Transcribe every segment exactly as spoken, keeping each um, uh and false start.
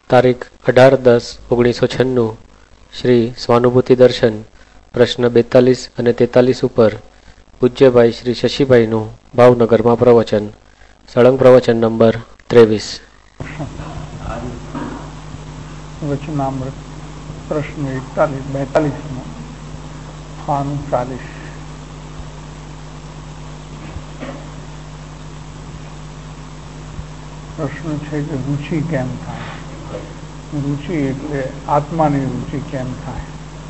તારીખ અઢાર દસ ઓગણીસો છન્નું શ્રી સ્વાનુભૂતિ દર્શન પ્રશ્ન બેતાલીસ અને તેતાલીસ ઉપર પૂજ્યભાઈ શ્રી શશીભાઈનું ભાવનગરમાં પ્રવચન. સળંગ પ્રવચન નંબર ત્રેવીસ. વચનામૃત પ્રશ્ન એકતાલીસ બેતાલીસ નો ખાનું ચાલીસ. પ્રશ્ન છે કે રુચિ કેમ થાય? રુચિ એટલે આત્માની રુચિ કેમ થાય,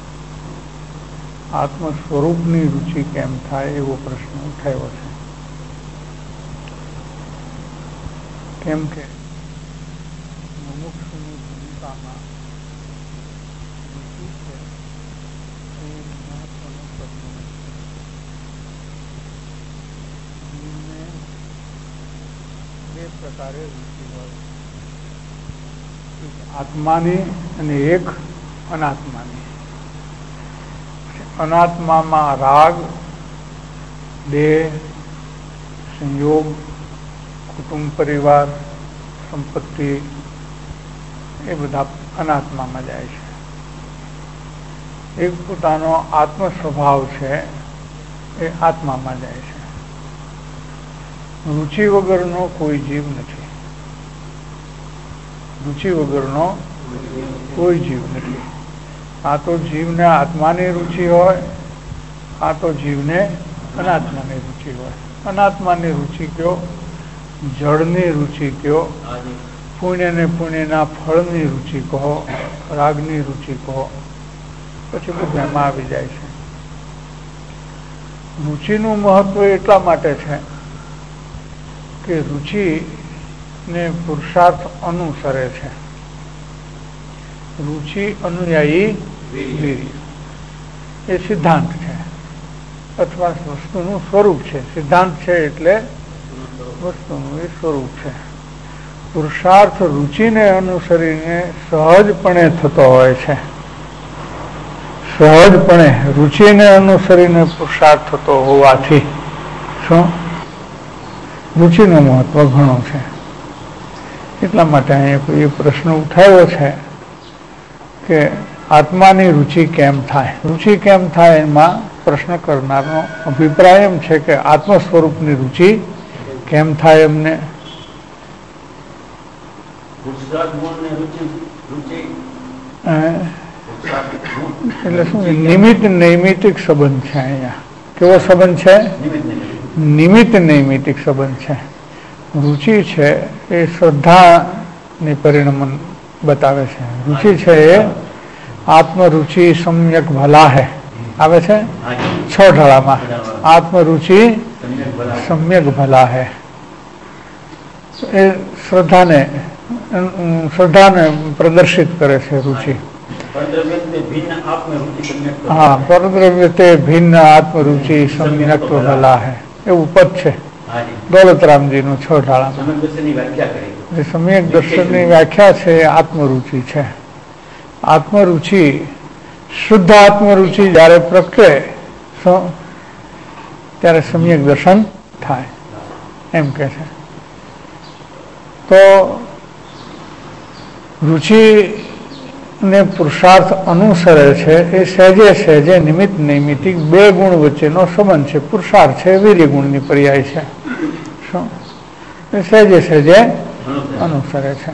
આત્મ સ્વરૂપની રુચિ કેમ થાય એવો પ્રશ્ન ઉઠાવ્યો છે. કેમ કે મુમુક્ષુની ભૂમિકામાં રુચિ છે એ મહત્વનો પ્રશ્ન છે. જીવને બે પ્રકારે રુચિ હોય, એક આત્માની અને એક અનાત્માની. અનાત્મામાં રાગ, દેહ, સંયોગ, કુટુંબ પરિવાર, સંપત્તિ એ બધા અનાત્મામાં જાય છે. એક પોતાનો આત્મ સ્વભાવ છે એ આત્મામાં જાય છે. રુચિ વગરનો કોઈ જીવ નથી. રુચિ વગરનો કોઈ જીવ નથી. આ તો જીવને આત્માની રુચિ હોય, આ તો જીવને અનાત્માની રુચિ હોય. અનાત્માની રુચિ કયો, જળની રુચિ કયો, પુણ્ય ને પુણ્યના ફળની રુચિ કહો, રાગની રુચિ કહો, પછી બધું એમાં આવી જાય છે. રુચિનું મહત્વ એટલા માટે છે કે રુચિ ને પુરુષાર્થ અનુસરે છે. રુચિ અનુયાયી વીર્ય એ સિદ્ધાંત છે અથવા વસ્તુનું સ્વરૂપ છે. સિદ્ધાંત છે એટલે વસ્તુનું એ સ્વરૂપ છે. પુરુષાર્થ રુચિને અનુસરીને સહજપણે થતો હોય છે. સહજપણે રુચિને અનુસરીને પુરુષાર્થ થતો હોવાથી શું રુચિનું મહત્વ ઘણું છે. એટલા માટે અહીંયા એ પ્રશ્ન ઉઠાવ્યો છે કે આત્માની રુચિ કેમ થાય. રુચિ કેમ થાય એમાં પ્રશ્ન કરનારનો અભિપ્રાય એમ છે કે આત્મ સ્વરૂપની રુચિ કેમ થાય એમને. એટલે શું નિમિત્ત નૈમિતિક સંબંધ છે. અહીંયા કેવો સંબંધ છે? નિમિત્ત નૈમિતિક સંબંધ છે. રુચિ છે એ શ્રદ્ધાની પરિણમન બતાવે છે. રુચિ છે એ આત્મરુચિ સમ્યક ભલા હે આવે છે છ ઢળામાં. આત્મરુચિ સમ્યક ભલા હે એ શ્રદ્ધાને શ્રદ્ધાને પ્રદર્શિત કરે છે. રુચિ હા પરદ્રવ્ય તે ભિન્ન આત્મરુચિ સમ્યક ભલા હે એવું પદ છે દોલતરામજી નું છ ઢાળામાં. સમ્યક દર્શનની વ્યાખ્યા છે આત્મરુચિ છે. આત્મરુચિ શુદ્ધ આત્મરુચિ જયારે પ્રગટે ત્યારે સમ્યક દર્શન થાય એમ કે છે. તો રુચિ ને પુરુષાર્થ અનુસરે છે એ સહેજે સહેજે નિમિત્ત નૈમિતિક બે ગુણ વચ્ચેનો સંબંધ છે. પુરુષાર્થ છે વીર્ય ગુણની પર્યાય છે. શું એ સહેજે સહેજે અનુસરે છે.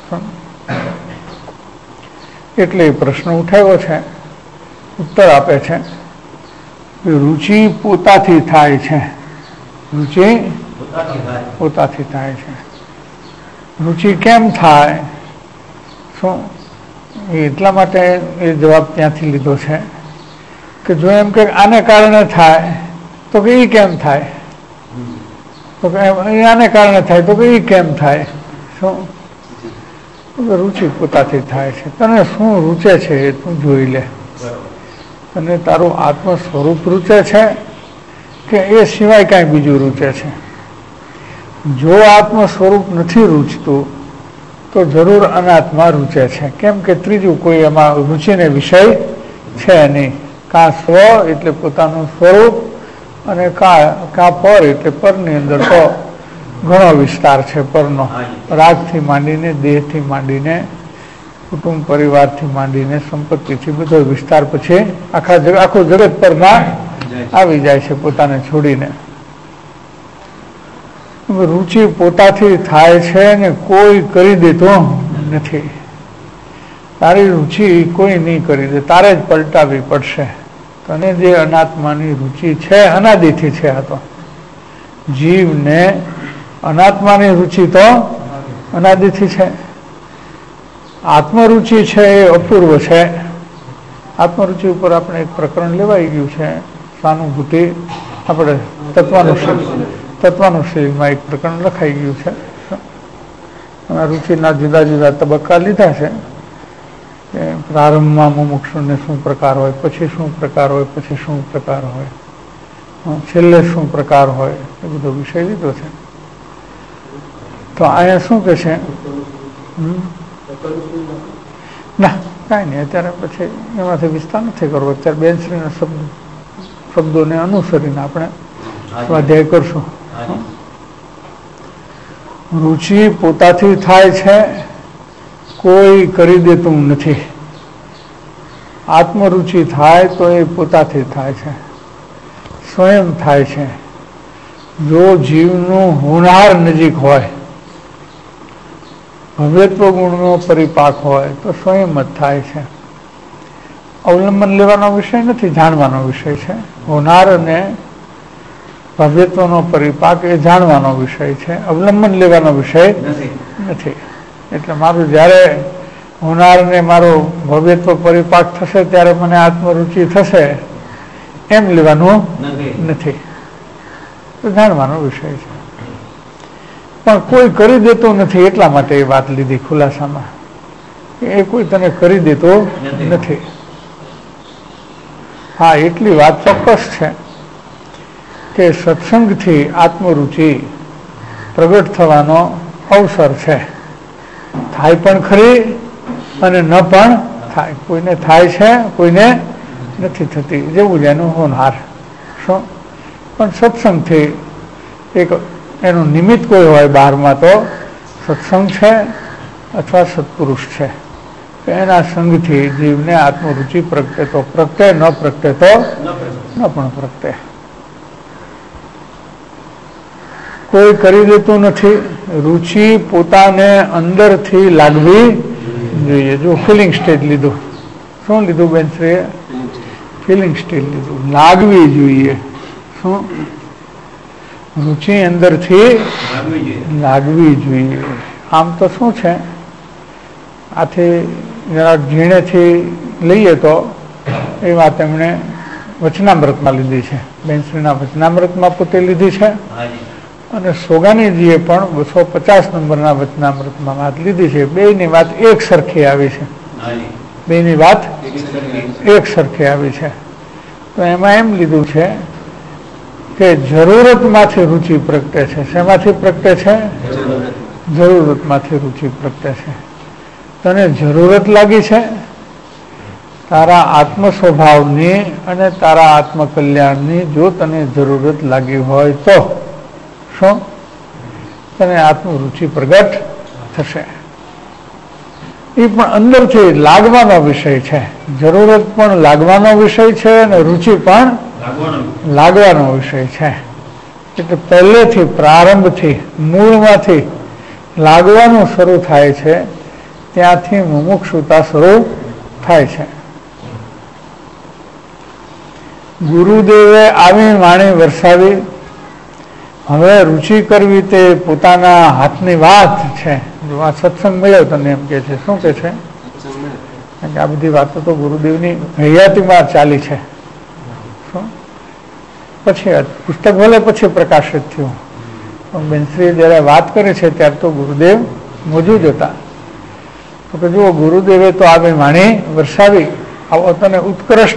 એટલે પ્રશ્ન ઉઠાવ્યો છે. ઉત્તર આપે છે રુચિ પોતાથી થાય છે. રુચિ પોતાથી થાય છે. રુચિ કેમ થાય? શું એટલા માટે એ જવાબ ત્યાંથી લીધો છે કે જો એમ કે આને કારણે થાય તો કે એ કેમ થાય, તો કે આને કારણે થાય તો કે એ કેમ થાય. શું રુચિ પોતાથી થાય છે. તને શું રૂચે છે એ તું જોઈ લે. તને તારું આત્મ સ્વરૂપ રૂચે છે કે એ સિવાય કાંઈ બીજું રૂચે છે. જો આત્મ સ્વરૂપ નથી રૂચતું તો જરૂર અનાત્મા રૂચે છે. કેમ કે ત્રીજું કોઈ એમાં રુચિને વિષય છે નહીં. કાં સ્વ એટલે પોતાનું સ્વરૂપ અને કા કા પર એટલે પરની અંદર તો ઘણો વિસ્તાર છે પરનો. રાગથી માંડીને દેહથી માંડીને કુટુંબ પરિવારથી માંડીને સંપત્તિથી બધો વિસ્તાર પછી આખા જગ આખું જગત પરમાં આવી જાય છે પોતાને છોડીને. રુચિ પોતાથી થાય છે ને કોઈ કરી દેતો નથી. તારી રુચિ કોઈ નહીં કરી દે, તારે જ પલટાવી પડશે. તને જે અનાત્માની રુચિ છે અનાદિથી છે. આ તો જીવને અનાત્માની રુચિ તો અનાદિથી છે. આત્મરુચિ છે એ અપૂર્વ છે. આત્મરુચિ ઉપર આપણે એક પ્રકરણ લેવાઈ ગયું છે, સ્વાનુભૂતિ આપણે તત્વાનુશીલ તત્વાનુશીલમાં એક પ્રકરણ લખાઈ ગયું છે. અને રુચિના જુદા જુદા તબક્કા લીધા છે. પ્રારંભમાં મુમુક્ષુને શું પ્રકાર હોય, પછી શું પ્રકાર હોય, પછી શું પ્રકાર હોય, છેલ્લે શું પ્રકાર હોય, એ બધો વિષય લીધો છે. તો અહીંયા શું કે છે? ના કાંઈ નહીં, અત્યારે પછી એમાંથી વિસ્તાર નથી કરવો. અત્યારે બેનશ્રીના શબ્દ શબ્દોને અનુસરીને આપણે સ્વાધ્યાય કરશું. રુચિ પોતાથી થાય છે, કોઈ કરી દેતું નથી. આત્મરુચિ થાય તો એ પોતાથી થાય છે, સ્વયં થાય છે. જો જીવનું હોનાર નજીક હોય, ભવ્યત્વ ગુણનો પરિપાક હોય તો સ્વયં જ થાય છે. અવલંબન લેવાનો વિષય નથી, જાણવાનો વિષય છે. હોનાર અને ભવ્યત્વનો પરિપાક એ જાણવાનો વિષય છે, અવલંબન લેવાનો વિષય નથી. એટલે મારું જ્યારે હોનારને મારો ભવ્યત્વ પરિપાક થશે ત્યારે મને આત્મરુચિ થશે એમ લેવાનું નથી, તો જાણવાનો વિષય છે. પણ કોઈ કરી દેતો નથી એટલા માટે એ વાત લીધી ખુલાસામાં, એ કોઈ તને કરી દેતો નથી. હા, એટલી વાત ચોક્કસ છે કે સત્સંગથી આત્મરુચિ પ્રગટ થવાનો અવસર છે. થાય પણ ખરી અને ન પણ થાય. કોઈને થાય છે, કોઈને નથી થતી, જેવું જ એનું હોનહાર. શું પણ સત્સંગથી એક એનું નિમિત્ત કોઈ હોય બહારમાં તો સત્સંગ છે અથવા સત્પુરુષ છે. એના સંગથી જીવને આત્મરુચિ પ્રગટે તો પ્રગટે, ન પ્રગટે તો ન પણ પ્રગટે. કોઈ કરી દેતું નથી. રુચિ પોતાને અંદરથી લાગવી જોઈએ. જો ફિલિંગ સ્ટેજ લીધું, શું લીધું બેનશ્રીએ? ફિલિંગ સ્ટેજ લીધું. લાગવી જોઈએ. શું? રુચિ અંદરથી લાગવી જોઈએ. આમ તો શું છે, આથી જરા ઝીણેથી લઈએ તો એ વાત એમણે વચનામૃતમાં લીધી છે, બેનશ્રીના વચનામૃતમાં પોતે લીધી છે. અને સોગાનીજીએ પણ બસો પચાસ નંબરના વચનામૃતમાં વાત લીધી છે. બેની વાત એક સરખી આવી છે. બેની વાત એક સરખી આવી છે. તો એમાં એમ લીધું છે કે જરૂરતમાંથી રુચિ પ્રગટે છે. શેમાંથી પ્રગટે છે? જરૂરતમાંથી રુચિ પ્રગટે છે. તને જરૂરત લાગી છે તારા આત્મ સ્વભાવની અને તારા આત્મકલ્યાણની. જો તને જરૂરત લાગી હોય તો શું તને આત્મરુચિ પ્રગટ થશે. એ પણ અંદરથી લાગવાનો વિષય છે. જરૂરત પણ લાગવાનો વિષય છે અને રુચિ પણ લાગવાનો વિષય છે. એટલે પહેલેથી પ્રારંભથી મૂળમાંથી લાગવાનું શરૂ થાય છે, ત્યાંથી મુમુક્ષુતા શરૂ થાય છે. ગુરુદેવે આવી વાણી વરસાવી. હવે રુચિ કરવી તે પોતાના હાથની વાત છે. જો આ સત્સંગ મળ્યો તને એમ કે છે, શું કે છે? કારણ કે આ બધી વાતો તો ગુરુદેવની હયાતીમાં ચાલી છે. શું પછી પુસ્તક ભલે પછી પ્રકાશિત થયું, પણ બેનશ્રીએ જયારે વાત કરે છે ત્યારે તો ગુરુદેવ મોજૂદ હતા. તો કે જુઓ, ગુરુદેવે તો આવી વાણી વરસાવી. આવો તને ઉત્કૃષ્ટ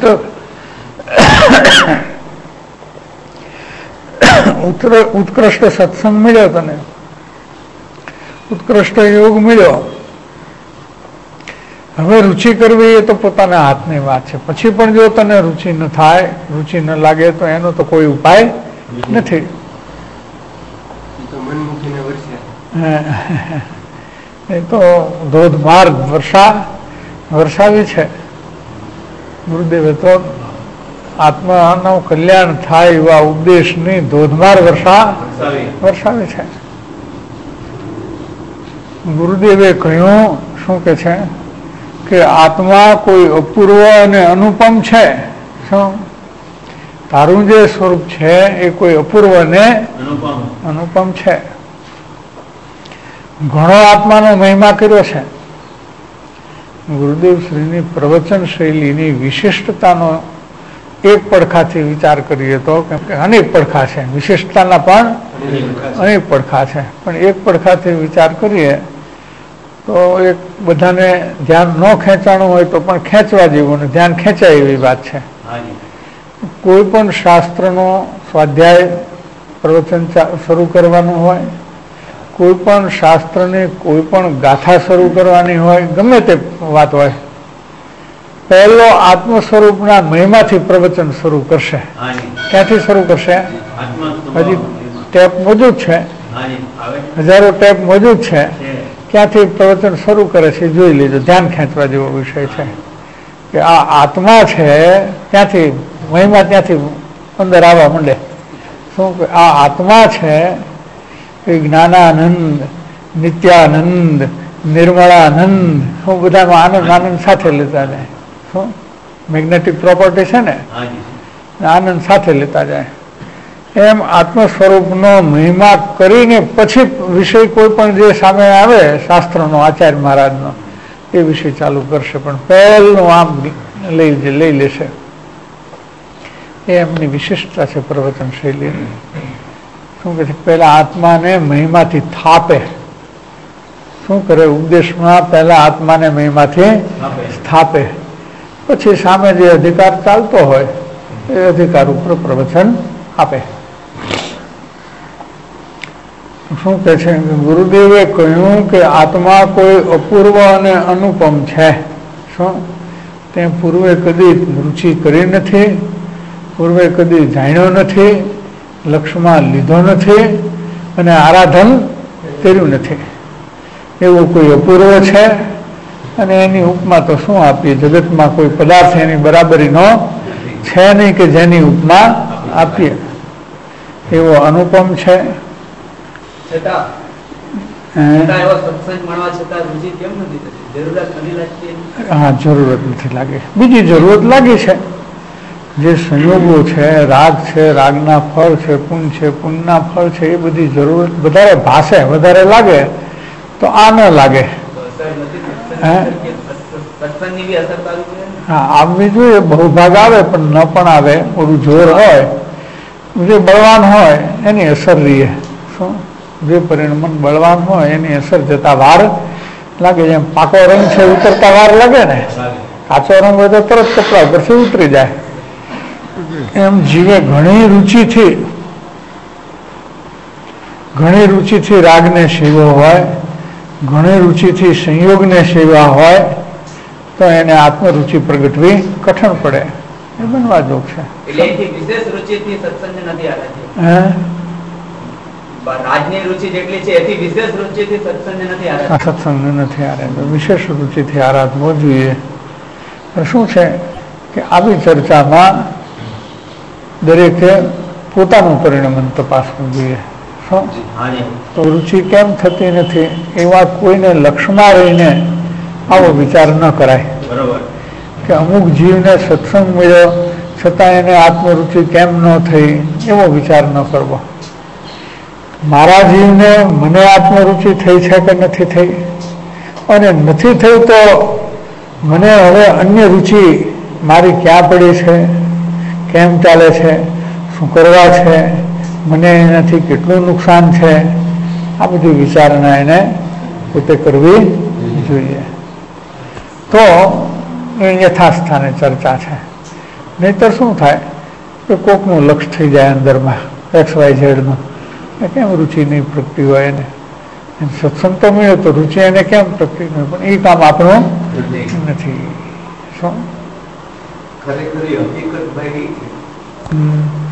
ઉત્કૃષ્ટ સત્સંગ મળ્યો, તને ઉત્કૃષ્ટ યોગ મળ્યો. હવે રુચિ કરવી એ તો પોતાના હાથની વાત છે. પછી પણ જો તને રુચિ ન થાય, રુચિ ન લાગે તો એનો તો કોઈ ઉપાય નથી. એ તો ધોધમાર વર્ષા વરસાવી છે. ગુરુદેવે તો આત્માનું કલ્યાણ થાય એવા ઉપદેશની ધોધમાર વર્ષા વરસાવી છે. ગુરુદેવે કહ્યું શું કે છે કે આત્મા કોઈ અપૂર્વ અને અનુપમ છે. શું તારું જે સ્વરૂપ છે એ કોઈ અપૂર્વ અને અનુપમ છે. ઘણો આત્માનો મહિમા કર્યો છે. ગુરુદેવ શ્રીની પ્રવચન શૈલીની વિશિષ્ટતાનો એક પડખાથી વિચાર કરીએ તો કે અનેક પડખા છે, વિશિષ્ટતાના પણ અનેક પડખા છે, પણ એક પડખાથી વિચાર કરીએ તો એક બધાને ધ્યાન ન ખેંચાણું હોય તો પણ ખેંચવા જેવું ને ધ્યાન ખેંચાય એવી વાત છે. કોઈ પણ શાસ્ત્રનો સ્વાધ્યાય પ્રવચન શરૂ કરવાનું હોય, કોઈ પણ શાસ્ત્રની કોઈ પણ ગાથા શરૂ કરવાની હોય, ગમે તે વાત હોય, પહેલો આત્મ સ્વરૂપના મહિમાથી પ્રવચન શરૂ કરશે. ક્યાંથી શરૂ કરશે? હજી ટેપ મોજૂદ છે, હજારો ટેપ મોજૂદ છે, ક્યાંથી પ્રવચન શરૂ કરે છે જોઈ લેજો. ધ્યાન ખેંચવા જેવો વિષય છે કે આ આત્મા છે ત્યાંથી મહિમા ત્યાંથી અંદર આવવા માંડે. શું કે આ આત્મા છે એ જ્ઞાનાનંદ, નિત્યાનંદ, નિર્મળાનંદ, શું બધામાં આનંદ આનંદ સાથે લેતા જાય. શું મેગ્નેટિક પ્રોપર્ટી છે ને, આનંદ સાથે લેતા જાય. એમ આત્મ સ્વરૂપનો મહિમા કરીને પછી વિષય કોઈ પણ જે સામે આવે શાસ્ત્રનો, આચાર્ય મહારાજનો, એ વિષય ચાલુ કરશે. પણ પહેલું આમ લઈ લઈ લેશે. એ એમની વિશિષ્ટતા છે પ્રવચન શૈલીની. શું કહે છે? પહેલા આત્માને મહિમાથી થાપે. શું કરે? ઉપદેશમાં પહેલા આત્માને મહિમાથી સ્થાપે, પછી સામે જે અધિકાર ચાલતો હોય એ અધિકાર ઉપર પ્રવચન આપે. શું કહે છે? ગુરુદેવે કહ્યું કે આત્મા કોઈ અપૂર્વ અને અનુપમ છે. શું તે પૂર્વે કદી રુચિ કરી નથી, પૂર્વે કદી જાણ્યો નથી, લક્ષ્યમાં લીધો નથી અને આરાધન કર્યું નથી. એવું કોઈ અપૂર્વ છે અને એની ઉપમા તો શું આપીએ? જગતમાં કોઈ પદાર્થ એની બરાબરીનો છે નહીં કે જેની ઉપમા આપીએ. એવો અનુપમ છે. હા, જરૂરત નથી લાગે. બીજી જરૂરત લાગી છે. જે સંયોગો છે, રાગ છે, રાગના ફળ છે, પુણ્ય છે, પુણ્યના ફળ છે, એ બધી જરૂરત વધારે ભાષે, વધારે લાગે તો આ ન લાગે. હા, આવવી જોઈએ. બહુ ભાગ આવે પણ ન પણ આવે. ઓલું જોર હોય, જે બળવાન હોય એની અસર રહીએ. શું જે પરિણમન બળવાન હોય એની અસર જતા વાર લાગે. જેમ પાકો રંગ છે ઉતરતા વાર લાગે ને, કાચો રંગ હોય તો તરત કપડા ઉપરથી ઉતરી જાય. એમ જીવે ઘણી રુચિથી ઘણી રુચિથી રાગને સેવો હોય, ઘણી રુચિથી સંયોગને સેવા હોય તો એને આત્મરુચિ પ્રગટવી કઠણ પડે. એ બનવા જોગ છે. સત્સંગ નથી આરે, વિશેષ રુચિથી આરાધવો જોઈએ. શું છે કે આવી ચર્ચામાં દરેકે પોતાનું પરિણમન તપાસવું જોઈએ. તો રુચિ કેમ થતી નથી એવા કોઈને લક્ષમાં રહીને આવો વિચાર ન કરાય. કે અમુક જીવને સત્સંગ મળ્યો છતાં એને આત્મરુચિ કેમ ન થઈ એવો વિચાર ન કરવો. મારા જીવને મને આત્મરુચિ થઈ છે કે નથી થઈ, અને નથી થઈ તો મને હવે અન્ય રુચિ મારી ક્યાં પડી છે, કેમ ચાલે છે, શું કરવા છે, મને એનાથી કેટલું નુકસાન છે, આ બધી વિચારણા એને પોતે કરવી જોઈએ. તો એ યથાસ્થાને ચર્ચા છે. નહીતર શું થાય કે કોકનું લક્ષ થઈ જાય અંદરમાં, એક્સ વાય ઝેડનું. કેમ રુચિ નહીં પ્રગટી હોય એને? સત્સંગ તો મળ્યો તો રુચિ એને કેમ પ્રગટી હોય? પણ એ કામ આપણું નથી. શું ખરેખરી હકીકત ભાઈ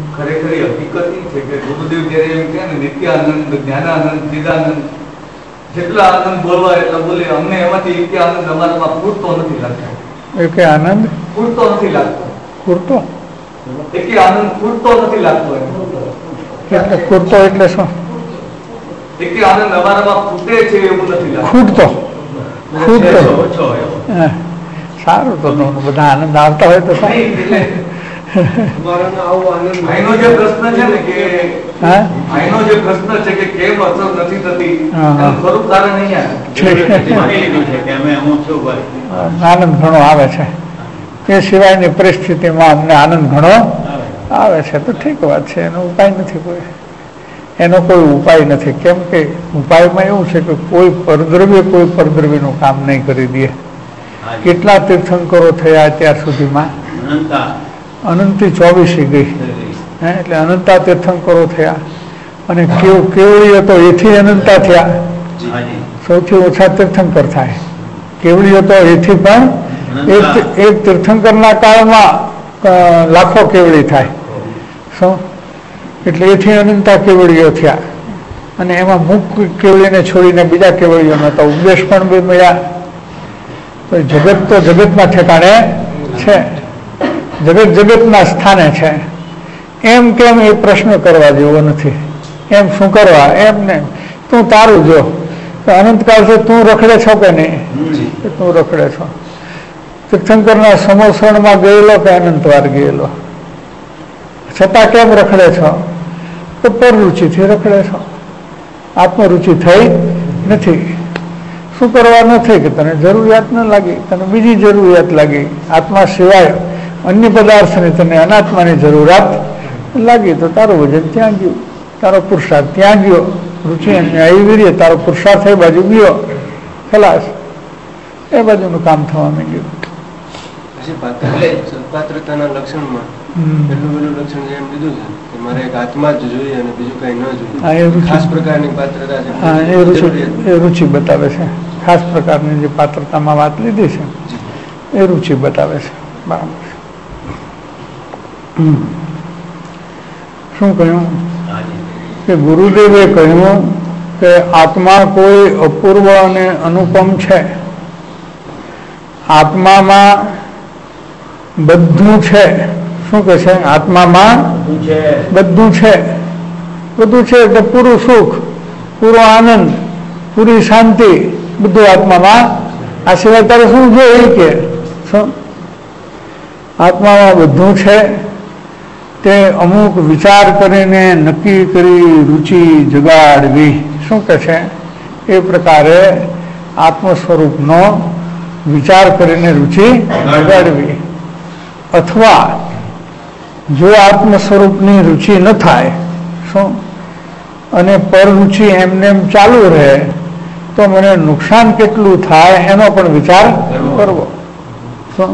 ખરેખરી હકીકત એ છે કે ગુરુદેવ જયારે એમ કે ને નિત્યાનંદ, જ્ઞાનાનંદ, ચિદાનંદ, જેટલા આનંદ બોલવા એટલા બોલે, અમને એમાંથી એક આનંદ અમારામાં પૂરતો નથી લાગતો. એક આનંદ પૂરતો નથી લાગતો. પૂરતો એક આનંદ પૂરતો નથી લાગતો. એટલે પૂરતો એટલે શું? એક આનંદ અમારામાં ફૂટે છે એવું નથી લાગતું. ખૂટતો ખૂટતો ઓછો એવો. હા, સારું. તો બધા આનંદ આવતા હોય તો સારું. આઈનો જે પ્રશ્ન છે ને કે હા આઈનો જે પ્રશ્ન છે કે કેમ અસર નથી થતી, હા, હા. એનું ખરું કારણ અહીંયા આનંદ ઘણો આવે છે. એ સિવાયની પરિસ્થિતિમાં અમને આનંદ ઘણો આવે છે તો ઠીક વાત છે. એનો ઉપાય નથી, કોઈ એનો કોઈ ઉપાય નથી. કેમ કે ઉપાયમાં એવું છે કે કોઈ પરદ્રવ્ય કોઈ પરદ્રવ્યનું કામ નહીં કરી દે. કેટલા તીર્થંકરો થયા અત્યાર સુધીમાં? અનંતી ચોવીસી ગઈ. હે એટલે અનંતા તીર્થંકરો થયા. અને કેવ કેવડીઓ તો એથી અનંતા થયા. સૌથી ઓછા તીર્થંકર થાય. કેવડીઓ તો એથી પણ એક એક તીર્થંકરના કાળમાં લાખો કેવડી થાય. શું એટલે એથી અનંતા કેવડીઓ થયા. અને એમાં મુખ્ય કેવડીને છોડીને બીજા કેવડીઓનો તો ઉપદેશ પણ બી મળ્યા. તો જગત તો જગતના ઠેકાણે છે, જગત જગતના સ્થાને છે. એમ કેમ એ પ્રશ્ન કરવા જેવો નથી. એમ શું કરવા? એમ ને તું તારું જો. અનંતકાળ છે તું રખડે છો કે નહીં? તું રખડે છો. તીર્થંકરના સમોસણમાં ગયેલો કે અનંતવાર ગયેલો? છતાં કેમ રખડે છો? તો પરરુચિથી રખડે છો. આત્મરુચિ થઈ નથી. શું કરવા નથી કે તને જરૂરિયાત ન લાગી, તને બીજી જરૂરિયાત લાગી. આત્મા સિવાય અન્ય પદાર્થની તને અનાત્માની જરૂરિયાત લાગી તો તારું વજન ત્યાં ગયું, તારો પુરુષાર્થ ત્યાં ગયો. રુચિ અન્યાયી વીર્ય, તારો પુરુષાર્થ એ બાજુ ગયો, ખલાસ. એ બાજુનું કામ થવા માંડ્યું. સદપાત્રતાના લક્ષણમાં એટલું બધું લક્ષણ એમ દીધું છે કે મારે એક આત્મા જ જોઈએ અને બીજું કઈ ન જોઈએ. ખાસ પ્રકારની પાત્રતા છે. હા, એ રુચિ એ રુચિ બતાવે છે. ખાસ પ્રકારની જે પાત્રતામાં વાત લીધી છે એ રુચિ બતાવે છે. બરાબર. શું કહ્યું કે ગુરુદેવે કહ્યું કે આત્મા કોઈ અપૂર્વ અને અનુપમ છે. આત્મામાં બધું છે. શું કે છે? આત્મામાં બધું છે. બધું છે એટલે પૂરું સુખ, પૂરો આનંદ, પૂરી શાંતિ બધું આત્મામાં. આ સિવાય તારે શું જોઈએ કે શું? આત્મામાં બધું છે. તે અમુક વિચાર કરીને નક્કી કરી રુચિ જગાડવી. શું કે છે? એ પ્રકારે આત્મ સ્વરૂપનો વિચાર કરીને રુચિ જગાડવી. અથવા જો આત્મ સ્વરૂપની રુચિ ન થાય શું અને પરરુચિ એમને એમ ચાલુ રહે તો મને નુકસાન કેટલું થાય એનો પણ વિચાર કરવો. શું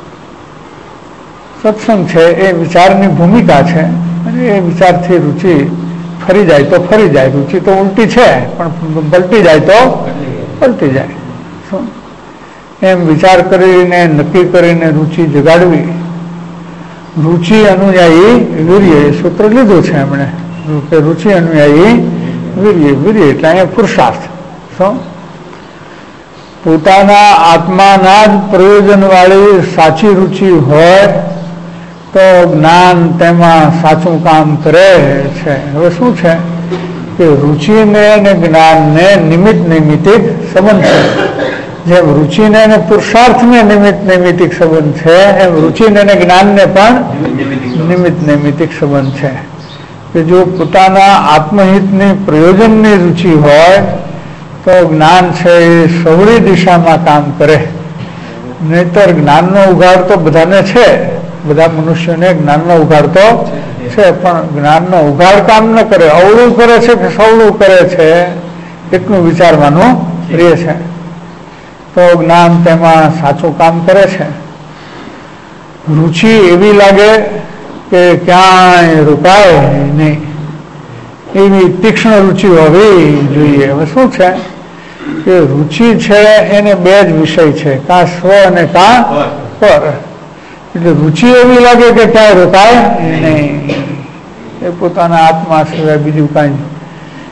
સત્સંગ છે એ વિચારની ભૂમિકા છે. અને એ વિચારથી રુચિ ફરી જાય તો ફરી જાય. રુચિ તો ઉલટી છે પણ પલટી જાય તો પલટી જાય. શું એમ વિચાર કરીને નક્કી કરીને રુચિ જગાડવી. રુચિ અનુયાયી વીર્ય એ સૂત્ર લીધું છે એમણે કે રુચિ અનુયાયી વીર્ય. વીર્ય એટલે અહીંયા પુરુષાર્થ. શું પોતાના આત્માના જ પ્રયોજન વાળી સાચી રુચિ હોય તો જ્ઞાન તેમાં સાચું કામ કરે છે. હવે શું છે કે રુચિને અને જ્ઞાનને નિમિત્ત નૈમિતિક સંબંધ છે. જેમ રુચિને અને પુરુષાર્થને નિમિત્ત નૈમિતિક સંબંધ છે એમ રુચિને અને જ્ઞાનને પણ નિમિત્ત નૈમિતિક સંબંધ છે. કે જો પોતાના આત્મહિતની પ્રયોજનની રુચિ હોય તો જ્ઞાન છે એ સવળી દિશામાં કામ કરે. નહીતર જ્ઞાનનો ઉઘાડ તો બધાને છે, બધા મનુષ્યોને જ્ઞાનનો ઉઘાડ તો છે, પણ જ્ઞાનનો ઉઘાડ કામ ન કરે. અવળું કરે છે કે સવળું કરે છે એટલું વિચારવાનું રહે છે તો જ્ઞાન તેમાં સાચું કામ કરે છે. રુચિ એવી લાગે કે ક્યાંય રોકાય નહીં એવી તીક્ષ્ણ રુચિ હોવી જોઈએ. હવે શું છે કે રુચિ છે એને બે જ વિષય છે, કાં સ્વ અને કાં પર. એટલે રુચિ એવી લાગે કે ક્યાંય રોકાય નહીં. એ પોતાના આત્મા સિવાય બીજું કાંઈ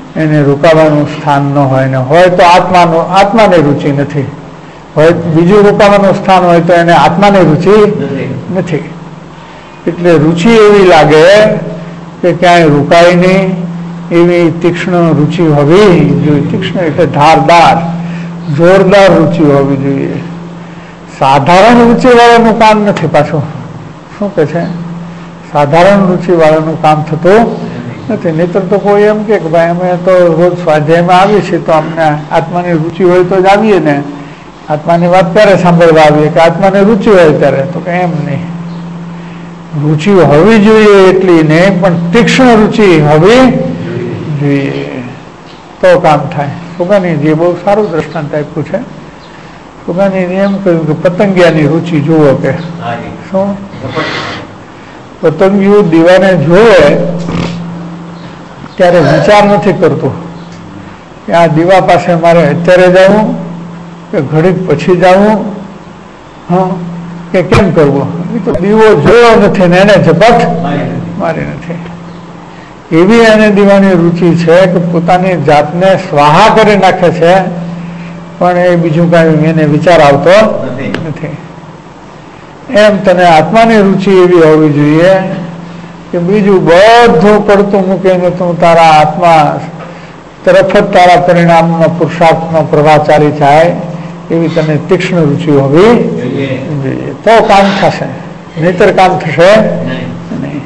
એને રોકાવાનું સ્થાન ન હોય, ને હોય તો આત્માનો આત્માને રુચિ નથી, હોય બીજું રોકાવાનું સ્થાન હોય તો એને આત્માને રુચિ નથી. એટલે રુચિ એવી લાગે કે ક્યાંય રોકાય નહીં એવી તીક્ષ્ણ રુચિ હોવી જોઈએ. તીક્ષ્ણ એટલે ધારદાર, જોરદાર રુચિ હોવી જોઈએ. સાધારણ રુચિ વાળાનું કામ નથી. પાછું શું કે છે, સાધારણ રુચિ વાળાનું કામ થતું નથી. નહીતર તો કોઈ એમ કે ભાઈ અમે તો રોજ સ્વાધ્યાયમાં આવીએ છીએ તો અમને આત્માની રુચિ હોય તો જ આવીએ ને, આત્માની વાત ક્યારે સાંભળવા આવીએ કે આત્માની રુચિ હોય ત્યારે, તો કે એમ નહીં. રુચિ હોવી જોઈએ એટલી નહીં, પણ તીક્ષ્ણ રુચિ હોવી જોઈએ તો કામ થાય. સુગાનીજીએ બહુ સારું દ્રષ્ટાંત આપ્યું છે. સુગાનીજીએ એમ કહ્યું કે પતંગિયાની રુચિ જુઓ કે શું, પતંગિયું દીવાને જોવે ત્યારે વિચાર નથી કરતું કે આ દીવા પાસે મારે અત્યારે જવું કે ઘડીક પછી જવું, હા કે કેમ કરવું. એ તો દીવો જોયો નથી ને એને ઝપટ મારી નથી. એવી એને દીવાની રુચિ છે કે પોતાની જાતને સ્વાહા કરી નાખે છે, પણ એ બીજું કાંઈ એને વિચાર આવતો નથી. એમ તને આત્માની રુચિ એવી હોવી જોઈએ કે બીજું બધું પડતું મૂકીને તું તારા આત્મા તરફ જ તારા પરિણામનો પુરુષાર્થનો પ્રવાહ ચાલી જાય એવી તને તીક્ષ્ણ રુચિ હોવી જોઈએ તો કામ થશે, નહીતર કામ થશે નહીં.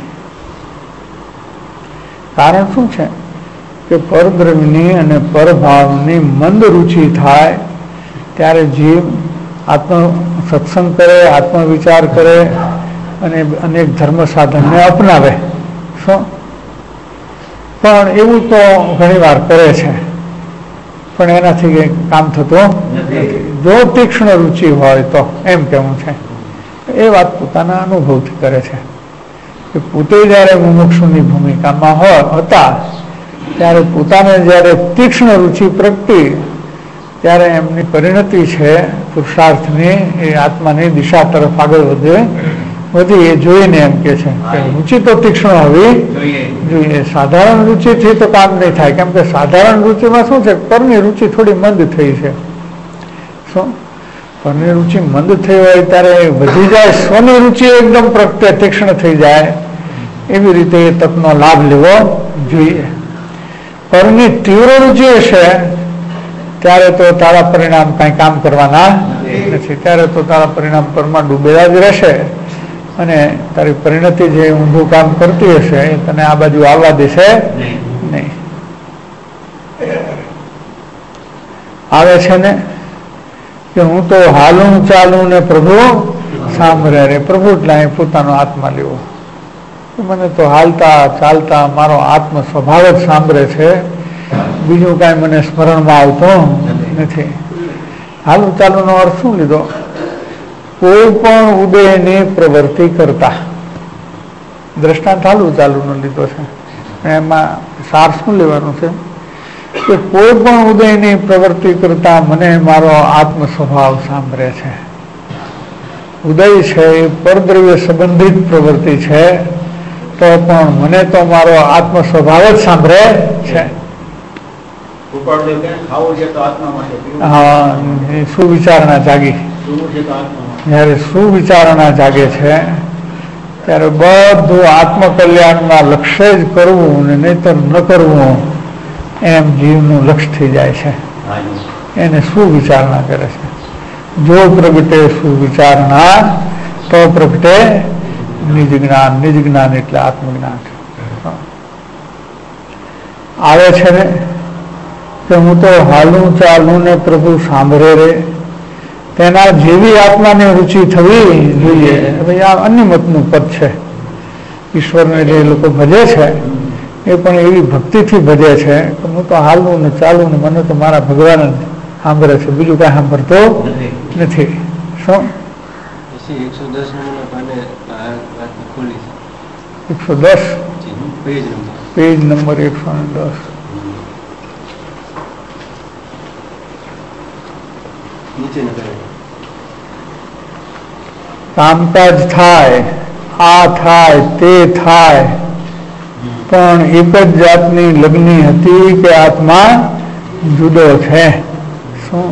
કારણ શું છે કે પરદ્રવ્યની અને પરભાવની મંદ રુચિ થાય ત્યારે જીવ આત્મ સત્સંગ કરે, આત્મવિચાર કરે અને અનેક ધર્મ સાધનને અપનાવે. શું પણ એવું તો ઘણી વાર કરે છે, પણ એનાથી કંઈ કામ થતું નથી. જો તીક્ષ્ણ રુચિ હોય તો એમ કહેવું છે. એ વાત પોતાના અનુભવથી કરે છે કે પોતે જ્યારે મુમુક્ષુની ભૂમિકામાં હોય હતા ત્યારે પોતાને જ્યારે તીક્ષ્ણ રુચિ પ્રગટી ત્યારે એમની પરિણતિ છે પુરુષાર્થની એ આત્માની દિશા તરફ આગળ વધે વધી એ જોઈને એમ કે છે કે રુચિ તો તીક્ષ્ણ હોવી જોઈએ. સાધારણ રુચિથી તો કામ નહીં થાય, કેમ કે સાધારણ રુચિમાં શું છે, પરની રુચિ થોડી મંદ થઈ છે. શું પરની રુચિ મંદ થઈ હોય ત્યારે વધી જાય, સ્વની રુચિ એકદમ પ્રગટે તીક્ષ્ણ થઈ જાય, એવી રીતે એ તકનો લાભ લેવો જોઈએ. પરની તીવ્ર રુચિ હશે ત્યારે તો તારા પરિણામ કાંઈ કામ કરવાના નથી. ત્યારે તો તારા પરિણામ પરમાં ડૂબેલા જ રહેશે અને તારી પરિણતિ જે ઊંધું કામ કરતી હશે એ તને આ બાજુ આવવા દેશે નહીં. આવે છે ને કે હું તો હાલું ચાલું ને પ્રભુ સાંભળે રે. પ્રભુ એટલે પોતાનો આત્મા લેવો. મને તો હાલતા ચાલતા મારો આત્મ સ્વભાવ જ સાંભળે છે, બીજું કાંઈ મને સ્મરણમાં આવતું નથી. હાલું ચાલું નો અર્થ શું લીધો? કોઈ પણ ઉદયની પ્રવૃત્તિ કરતા. દ્રષ્ટાંત હાલું ચાલુનો લીધો છે, એમાં સાર શું લેવાનું છે કે કોઈ પણ ઉદયની પ્રવૃત્તિ કરતા મને મારો આત્મ સ્વભાવ સાંભળે છે. ઉદય છે એ પરદ્રવ્ય સંબંધિત પ્રવૃત્તિ છે, તો પણ મને તો મારો આત્મ સ્વભાવ જ સાંભળે છે. હા, સુવિચારણા જાગી. જયારે સુવિચારણા જાગે છે ત્યારે બધું આત્મકલ્યાણના લક્ષ્ય જ કરવું ને નહીતર ન કરવું એમ જીવનું લક્ષ્ય થઈ જાય છે. એને સુવિચારણા કરે છે. જો પ્રગટે સુવિચારણા તો પ્રગટે નિજ જ્ઞાન. નિજ જ્ઞાન એટલે આત્મજ્ઞાન. આવે છે ને કે હું તો હાલું ચાલું ને પ્રભુ સાંભળે રે, તેના જેવી આત્માની રુચિ થવી જોઈએ. ભાઈ આ અન્ય મતનું પદ છે. ઈશ્વરને જે લોકો ભજે છે એ પણ એવી ભક્તિથી ભજે છે કે હું તો હાલવું ને ચાલવું ને મને તો મારા ભગવાન જ સાંભળે છે, બીજું કાંઈ સાંભળતો નથી. શું એકસો દસ એકસો દસ પેજ નંબર એકસો દસ કામકાજ થાય, આ થાય તે થાય, પણ એક જ જાતની લગ્ની હતી કે આત્મા જુદો છે? શું?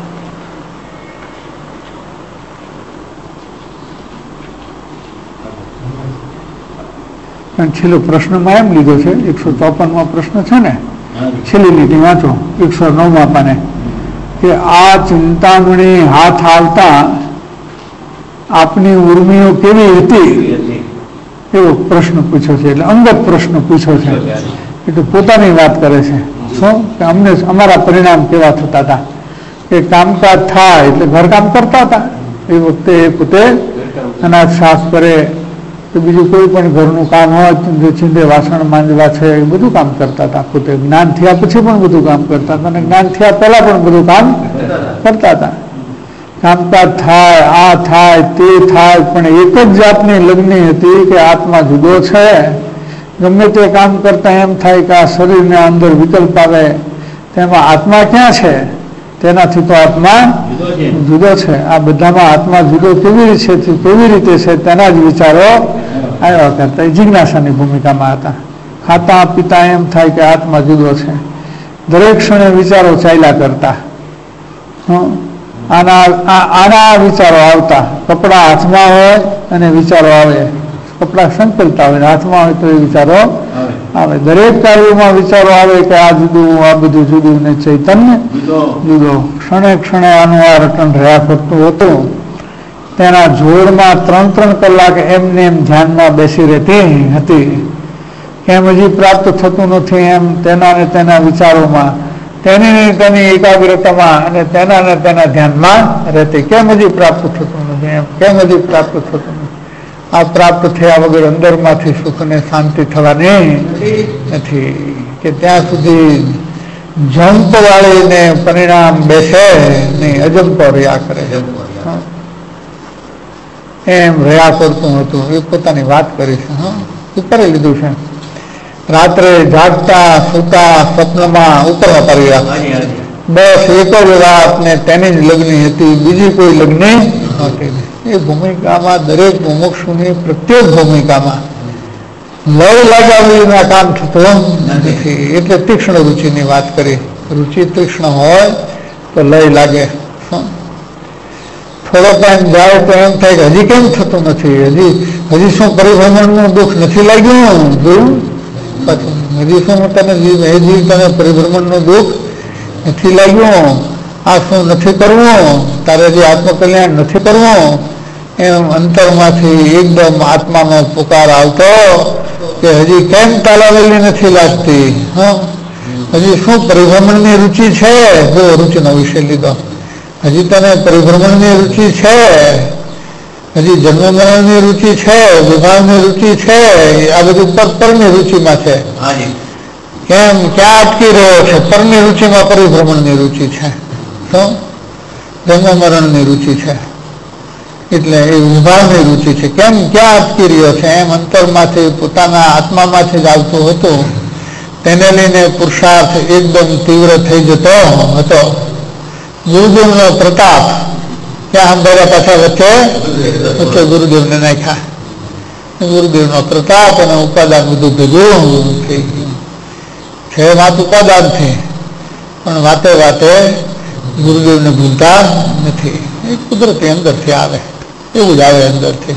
છેલ્લો પ્રશ્નમાં એમ લીધો છે, એકસો ચોપનમાં પ્રશ્ન છે ને, છેલ્લી લીટી વાંચો એકસો નવમાં પાને, કે આ ચિંતામણી હાથ આવતા આપની ઉર્મિઓ કેવી હતી, એવો પ્રશ્ન પૂછ્યો છે. એટલે અંગત પ્રશ્ન પૂછ્યો છે, એટલે પોતાની વાત કરે છે. શું? કે અમને અમારા પરિણામ કેવા થતા હતા, કે કામકાજ થાય એટલે ઘરકામ કરતા હતા. એ વખતે પોતે અનાજ સાફ કરે કે બીજું કોઈ પણ ઘરનું કામ હોય, ચીંધે વાસણ માંજવા છે, એ બધું કામ કરતા હતા. પોતે જ્ઞાન થયા પછી પણ બધું કામ કરતા હતા, અને જ્ઞાન થયા પહેલા પણ બધું કામ કરતા હતા. કામકાજ થાય, આ થાય, તે થાય, પણ એક જ જાતની લગ્ની હતી કે આત્મા જુદો છે. ગમે તે કામ કરતા એમ થાય કે આ શરીરને અંદર વિકલ્પ આવે, તેમાં આત્મા ક્યાં છે? તેનાથી તો આત્મા જુદો છે. આ બધામાં આત્મા જુદો કેવી રીતે છે, કેવી રીતે છે, તેના જ વિચારો આવ્યા કરતા. એ જિજ્ઞાસાની ભૂમિકામાં હતા. ખાતા પીતા એમ થાય કે આત્મા જુદો છે. દરેક ક્ષણે વિચારો ચાલ્યા કરતા. આના આના વિચારો આવતા. કપડા હાથમાં હોય અને વિચારો આવે, કપડા સંકલતા હોય, હાથમાં હોય તો એ વિચારો આવે. દરેક કાર્યોમાં વિચારો આવે કે આ જુદું, આ બધું જુદું, ને ચૈતન્ય જુદો. ક્ષણે ક્ષણે આનું આ રટણ રહ્યા કરતું હતું. તેના જોડમાં ત્રણ ત્રણ કલાક એમને એમ ધ્યાનમાં બેસી રહેતી હતી. એમ હજી પ્રાપ્ત થતું નથી એમ તેના ને તેના વિચારોમાં, તેની તેની એકાગ્રતામાં અને તેના ને તેના ધ્યાનમાં રહેતી. કેમ હજી પ્રાપ્ત થતું નથી એમ, કેમ હજી પ્રાપ્ત થતું નથી? આ પ્રાપ્ત થયા વગર અંદરમાંથી સુખ ને શાંતિ થવાની નથી. કે ત્યાં સુધી જંપ વાળીને પરિણામ બેસે નહીં, અજંપો રહ્યા કરે. એમ રહ્યા કરતું હતું. એ પોતાની વાત કરી છે. હા, એ કરી લીધું છે. રાત્રે જાગતા સુતા સ્વપ્નમાં ઉપરવા કર્યા. બસ એક જ વાત ને તેની જ લગ્ની હતી, બીજી કોઈ લગ્ની નહોતી. એ ભૂમિકામાં દરેક મુમુક્ષુની પ્રત્યેક ભૂમિકામાં લય લગાવીને કામ થતું નથી. એટલે તીક્ષ્ણ રુચિની વાત કરી. રુચિ તીક્ષ્ણ હોય તો લય લાગે. થોડો ટાઈમ જાય તો એમ થાય કે હજી કેમ થતું નથી, હજી હજી શું પરિભ્રમણનું દુઃખ નથી લાગ્યું, જોયું? હજી શું તને હજી તને પરિભ્રમણનું દુઃખ નથી લાગ્યું, આ શું નથી કરવું, તારે હજી આત્મકલ્યાણ નથી કરવું, એમ અંતરમાંથી એકદમ આત્માનો પુકાર આવતો કે હજી કેમ તાલાવેલી નથી લાગતી, હા હજી શું પરિભ્રમણની રુચિ છે? જો રુચિનો વિષય લીધો, હજી તને પરિભ્રમણની રુચિ છે, હજી જન્મ મરણની રુચિ છે, વિભાવની રુચિ છે, આ બધું પર પરની રુચિમાં છે. કેમ ક્યાં અટકી રહ્યો છે? પરની રુચિમાં પરિભ્રમણની રુચિ છે, શું જન્મ મરણની રુચિ છે, એટલે એ વિભાવની રુચિ છે. કેમ ક્યાં અટકી રહ્યો છે? એમ અંતરમાંથી પોતાના આત્મામાંથી જ આવતું હતું. તેને લઈને પુરુષાર્થ એકદમ તીવ્ર થઈ જતો હતો. ગુરુદેવનો પ્રતાપ ક્યાં હંભાર્યા પાછા વચ્ચે વચ્ચે ગુરુદેવને નાખ્યા. ગુરુદેવનો પ્રતાપ અને ઉપાદાન બધું ભેગું થઈ ગયું છે. વાત ઉપાદાનથી, પણ વાતે વાતે ગુરુદેવને ભૂલતા નથી. એ કુદરતી અંદરથી આવે, એવું જ આવે અંદરથી.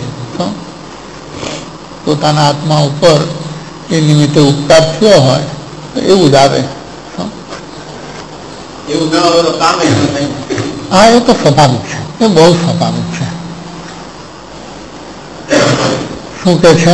પોતાના આત્મા ઉપર એ નિમિત્તે ઉપકાર થયો હોય તો એવું જ આવે. હા, એ તો સ્વાભાવિક છે, એ બહુ સ્વાભાવિક છે. શું કે છે?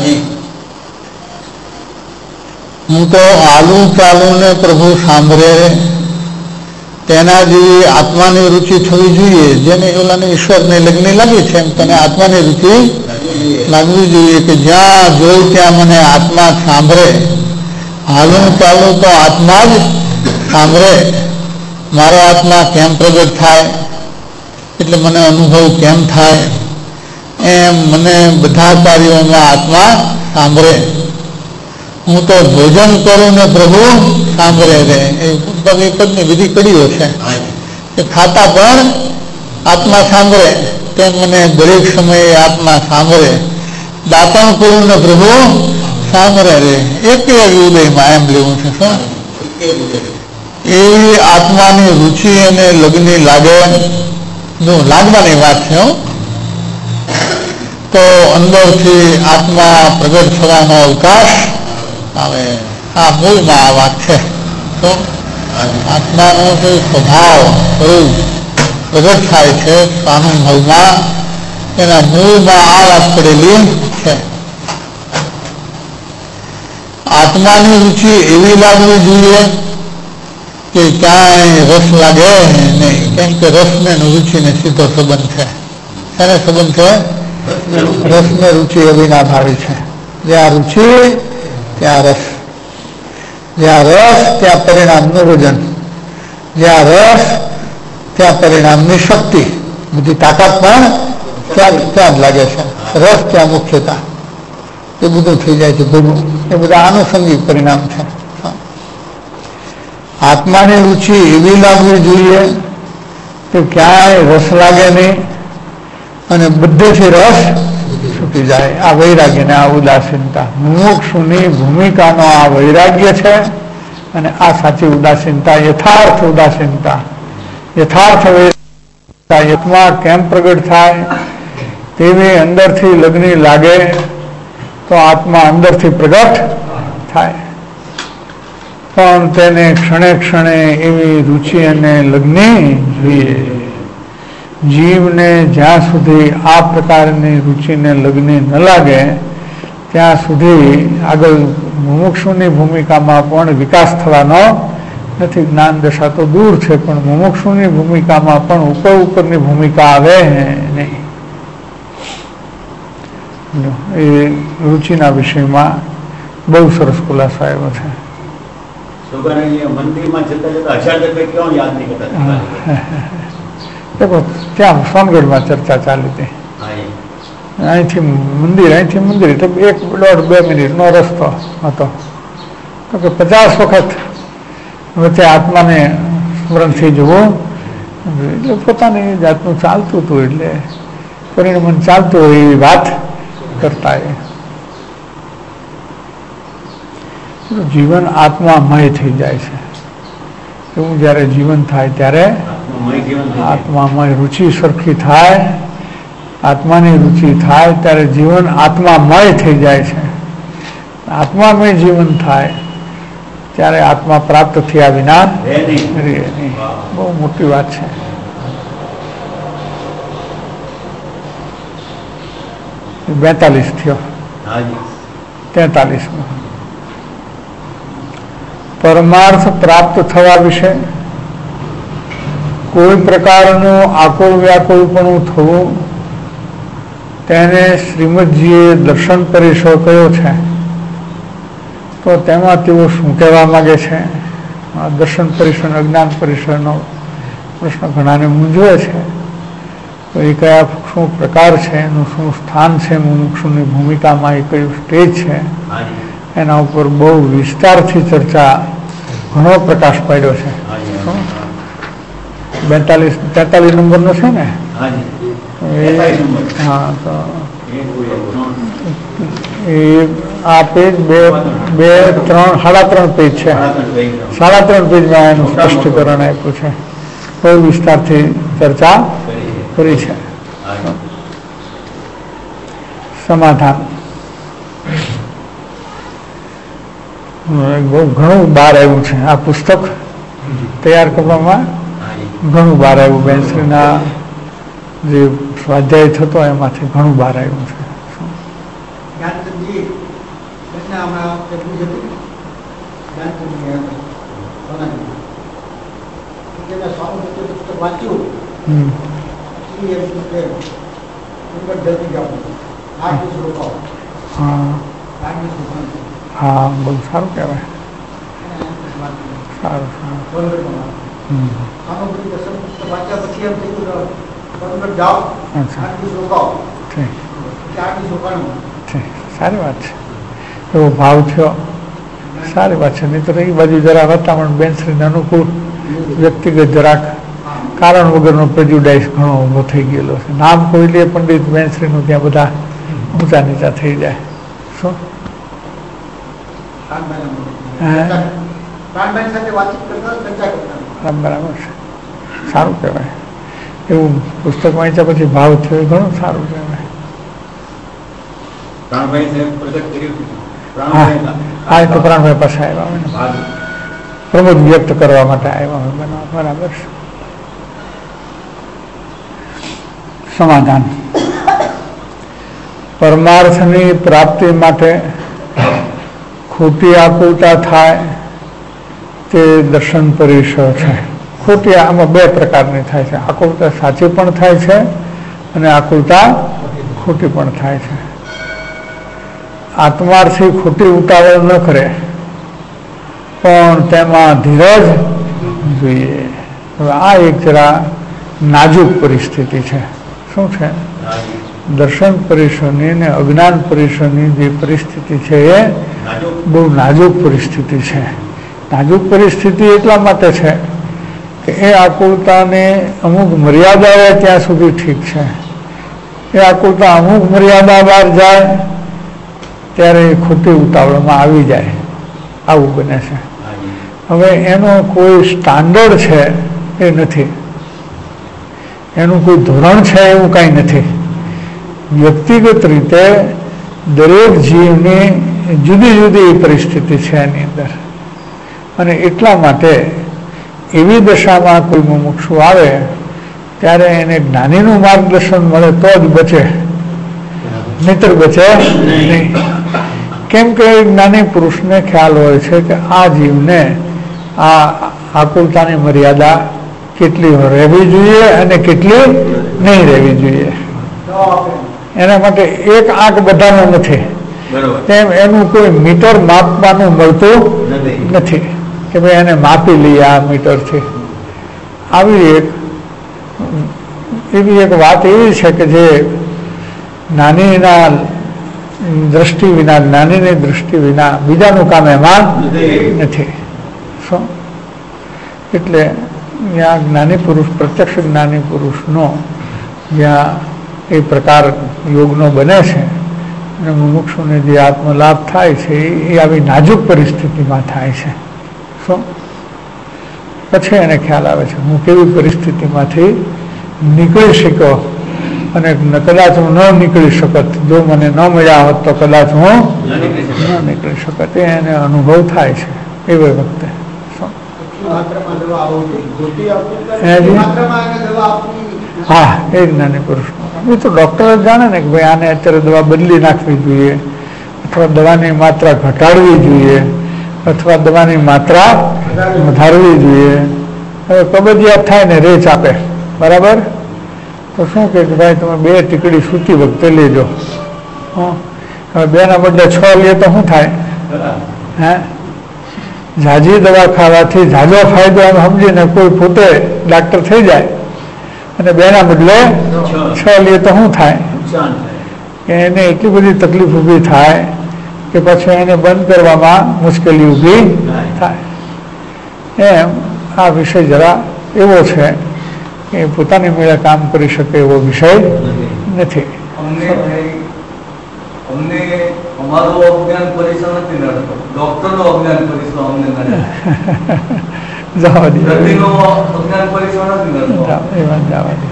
હું તો આલુ ચાલુ ને પ્રભુ સાંભળે તેના જેવી આત્માની રુચિ થવી જોઈએ. જેને ઓલાને ઈશ્વરની લગ્ન લાગી છે એમ તને આત્માની રુચિ લાગવી જોઈએ કે જ્યાં જોઈ ત્યાં મને આત્મા સાંભળે. હાલું ચાલુ તો આત્મા જ સાંભળે. મારો આત્મા કેમ પ્રગટ થાય, એટલે મને અનુભવ કેમ થાય, એમ મને બધા કાર્યોમાં આત્મા સાંભળે. હું તો ભોજન કરું ને પ્રભુ સાંભળે રે. એ પદની બધી કડીઓ છે કે ખાતા પણ આત્મા સાંભળે, તેમ મને દરેક સમયે આત્મા સાંભળે. દાંતણ કરું ને પ્રભુ સામરે રે એક એક ઉદયમાં એમ લેવું છે. શું એવી આત્માની રુચિ અને લગ્ની લાગે નું લાગવાની વાત છે. હો તો અંદરથી આત્મા પ્રગટ થવાનો અવકાશ આવે. આ મૂળમાં આ વાત છે. તો આત્માનો જે સ્વભાવ સ્વરૂપ પ્રગટ થાય છે સ્વાનુભવમાં, એના મૂળમાં આ વાત પડેલી છે. આત્માની રુચિ એવી લાગવી જોઈએ કે ક્યાંય રસ લાગે નહીં, કેમ કે રસ ને રુચિને સીધો સંબંધ છે. એને સંબંધ છે રસ ને રુચિ અવિનાભાવી છે. જ્યાં રુચિ ત્યાં રસ, જ્યાં રસ ત્યાં પરિણામનું વજન, જ્યાં રસ ત્યાં પરિણામની શક્તિ, બધી તાકાત પણ ત્યાં ત્યાં જ લાગે છે. રસ ત્યાં મુખ્યતા, એ બધું થઈ જાય છે ભેગું. એ બધા આનુષંગિક પરિણામ છે. આત્માની રુચિ એવી લાગવી જોઈએ કે ક્યાંય રસ લાગે નહીં અને બધેથી રસ છૂટી જાય. આ વૈરાગ્ય ને આ ઉદાસીનતા, મુમુક્ષુની ભૂમિકાનો આ વૈરાગ્ય છે. અને આ સાચી ઉદાસીનતા, યથાર્થ ઉદાસીનતા, યથાર્થ આત્મા કેમ પ્રગટ થાય તેવી અંદરથી લગ્ની લાગે તો આત્મા અંદરથી પ્રગટ થાય. પણ તેને ક્ષણે ક્ષણે એવી રુચિ અને લગ્ની જોઈએ. જીવને જ્યાં સુધી આ પ્રકારની રુચિને લગ્ની ન લાગે ત્યાં સુધી આગળ મુમુક્ષુની ભૂમિકામાં પણ વિકાસ થવાનો નથી. જ્ઞાન દશા તો દૂર છે, પણ મુમુક્ષુની ભૂમિકામાં પણ ઉપર ઉપરની ભૂમિકા આવે નહીં. એ રુચિના વિષયમાં બહુ સરસ ખુલાસો આવ્યો છે. દેખો ત્યાં સોનગઢમાં ચર્ચા ચાલી હતી. અહીંથી મંદિર અહીંથી મંદિર એટલે એક દોઢ બે મિનિટનો રસ્તો હતો. તો કે પચાસ વખત વચ્ચે આત્માને સ્મરણથી જવું એટલે પોતાની જાતનું ચાલતું હતું, એટલે પરિણમન ચાલતું હોય એવી વાત કરતા. એ જીવન આત્મામય થઈ જાય છે. એવું જ્યારે જીવન થાય ત્યારે આત્મામય રુચિ સરખી થાય, આત્માની રુચિ થાય ત્યારે જીવન આત્મામય થઈ જાય છે. આત્મામય જીવન થાય ત્યારે આત્મા પ્રાપ્ત થયા વિના રહે નહીં. બહુ મોટી વાત છે. બેતાલીસ થયો, તેતાલીસમાં પરમાર્થ પ્રાપ્ત થવા વિશે કોઈ પ્રકારનું આકુળ વ્યાકુળપણું થવું તેને શ્રીમદજીએ દર્શન પરિસર કયો છે. તો તેમાં તેઓ શું કહેવા માગે છે? દર્શન પરિસર અજ્ઞાન પરિસરનો પ્રશ્ન ઘણાને મૂંઝવે છે. તો એ કયા શું પ્રકાર છે, એનું શું સ્થાન છે મુમુક્ષુની ભૂમિકામાં, એ કયું સ્ટેજ છે, એના ઉપર બહુ વિસ્તારથી ચર્ચા, ઘણો પ્રકાશ પાડ્યો છે. બેતાલીસ તેતાલીસ નંબરનો છે ને? હા, તો એ આ પેજ બે બે ત્રણ સાડા ત્રણ પેજ છે. સાડા ત્રણ પેજમાં એનું સ્પષ્ટીકરણ આપ્યું છે. બહુ વિસ્તારથી ચર્ચા કરી છે. સમાધાન બહુ ઘણું બહાર આવ્યું છે. આ પુસ્તક તૈયાર કરવામાં ઘણું બહાર આવ્યું. બેન્સરીના જે સ્વાધ્યાય થતો એમાંથી ઘણું બહાર આવ્યું છે. હા, બહુ સારું કહેવાય. સારું સારી વાત છે. એવો ભાવ થયો, સારી વાત છે. નહીં તો એ બાજુ જરાક હતા પણ બેન્સરીને અનુકૂળ વ્યક્તિગત જરાક કારણ વગરનો પ્રેજ્યુડાઇસ ઘણો ઊભો થઈ ગયેલો છે. નામ કોઈ લે પંડિત બેન્સરીનું ત્યાં બધા ઊંચા નીચા થઈ જાય. શું બરાબર છે, સારું કહેવાય. એવું પુસ્તક વાંચ્યા પછી ભાવ થયો ઘણું સારું કહેવાય. હા, એ તો પ્રાણભાઈ પાસે આવ્યા હોય ને, પ્રમોદ વ્યક્ત કરવા માટે આવ્યા હોય. બરાબર છે. સમાધાન. પરમાર્થની પ્રાપ્તિ માટે ખોટી આકુલતા થાય તે દર્શન પરિસર છે. ખોટી આમાં બે પ્રકારની થાય છે. આકુલતા સાચી પણ થાય છે અને આકુલતા ખોટી પણ થાય છે. આત્માર્થી ખોટી ઉતાવળ ન કરે પણ તેમાં ધીરજ જોઈએ. હવે આ એક જરા નાજુક પરિસ્થિતિ છે. શું છે? દર્શન પરિસરની ને અજ્ઞાન પરિસરની જે પરિસ્થિતિ છે એ બહુ નાજુક પરિસ્થિતિ છે. નાજુક પરિસ્થિતિ એટલા માટે છે કે એ આકુલતાને અમુક મર્યાદાએ ત્યાં સુધી ઠીક છે. એ આકુલતા અમુક મર્યાદા બહાર જાય ત્યારે ખોટી ઉતાવળમાં આવી જાય, આવું બને છે. હવે એનો કોઈ સ્ટાન્ડર્ડ છે એ નથી, એનું કોઈ ધોરણ છે એવું કાંઈ નથી. વ્યક્તિગત રીતે દરેક જીવની જુદી જુદી પરિસ્થિતિ છે એની અંદર, અને એટલા માટે એવી દશામાં કોઈ મુમુક્ષુ આવે ત્યારે એને જ્ઞાનીનું માર્ગદર્શન મળે તો જ બચે, નહીતર બચે નહીં. કેમ કે જ્ઞાની પુરુષને ખ્યાલ હોય છે કે આ જીવને આ આકુલતાની મર્યાદા કેટલી રહેવી જોઈએ અને કેટલી નહીં રહેવી જોઈએ. એના માટે એક આંક બધાનો નથી, તેમ એનું કોઈ મીટર માપવાનું મળતું નથી કે ભાઈ એને માપી લઈએ આ મીટરથી. આવી એક એવી એક વાત એવી છે કે જે નાનીના દ્રષ્ટિ વિના, જ્ઞાનીની દ્રષ્ટિ વિના બીજાનું કામ એમાં નથી. શું એટલે જ્યાં જ્ઞાની પુરુષ, પ્રત્યક્ષ જ્ઞાની પુરુષનો જ્યાં એ પ્રકાર યોગનો બને છે અને મુમુક્ષુને જે આત્મલાભ થાય છે એ આવી નાજુક પરિસ્થિતિમાં થાય છે. શું પછી એને ખ્યાલ આવે છે હું કેવી પરિસ્થિતિમાંથી નીકળી શક્યો અને કદાચ હું ન નીકળી શકત, જો મને ન મળ્યા હોત તો કદાચ હું ન નીકળી શકત, એ એને અનુભવ થાય છે એ વખતે. હા, એ જ્ઞાની પુરુષનો એ તો ડૉક્ટર જ જાણે ને કે ભાઈ આને અત્યારે દવા બદલી નાખવી જોઈએ, અથવા દવાની માત્રા ઘટાડવી જોઈએ, અથવા દવાની માત્રા વધારવી જોઈએ. હવે કબજિયાત થાય ને રેચ આપે, બરાબર, તો શું કે ભાઈ તમે બે ટીકડી સૂતી વખતે લેજો. હવે બેના બદલે છ લે તો શું થાય? હે, ઝાઝી દવા ખાવાથી ઝાઝો ફાયદો એમ સમજીને કોઈ પોતે ડાક્ટર થઈ જાય અને બેના બદલે છ લે તો શું થાય? કે એને એટલી બધી તકલીફ ઊભી થાય કે પછી એને બંધ કરવામાં મુશ્કેલી ઊભી થાય. એમ આ વિષય જરા એવો છે કે પોતાની મેળે કામ કરી શકે એવો વિષય નથી. અમને અમારો અજ્ઞાન પરિસર નથી નડતો, ડોક્ટરનો અજ્ઞાન પરિસર અમને નડે. જવા દે, દર્દીનો અજ્ઞાન પરિસર નથી નડતો. એ વાત જવા દે.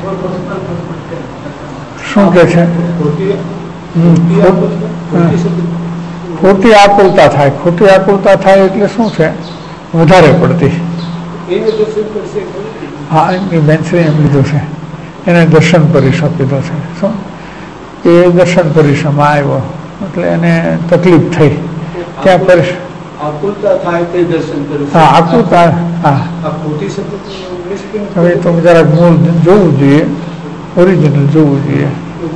શું કે છે? ખોટી આકુલતા થાય. ખોટી આકુલતા થાય એટલે શું છે? વધારે પડતી. હા, એમની બેન્ચરે એમ લીધું છે, એને દર્શન પરિસર કીધો છે. શું એ દર્શન પરિસરમાં આવ્યો એટલે એને તકલીફ થઈ ત્યાં પરિસ હા આકુલતા. હા, હવે તો જરાક મૂળ જોવું જોઈએ, ઓરિજિનલ જોવું જોઈએ.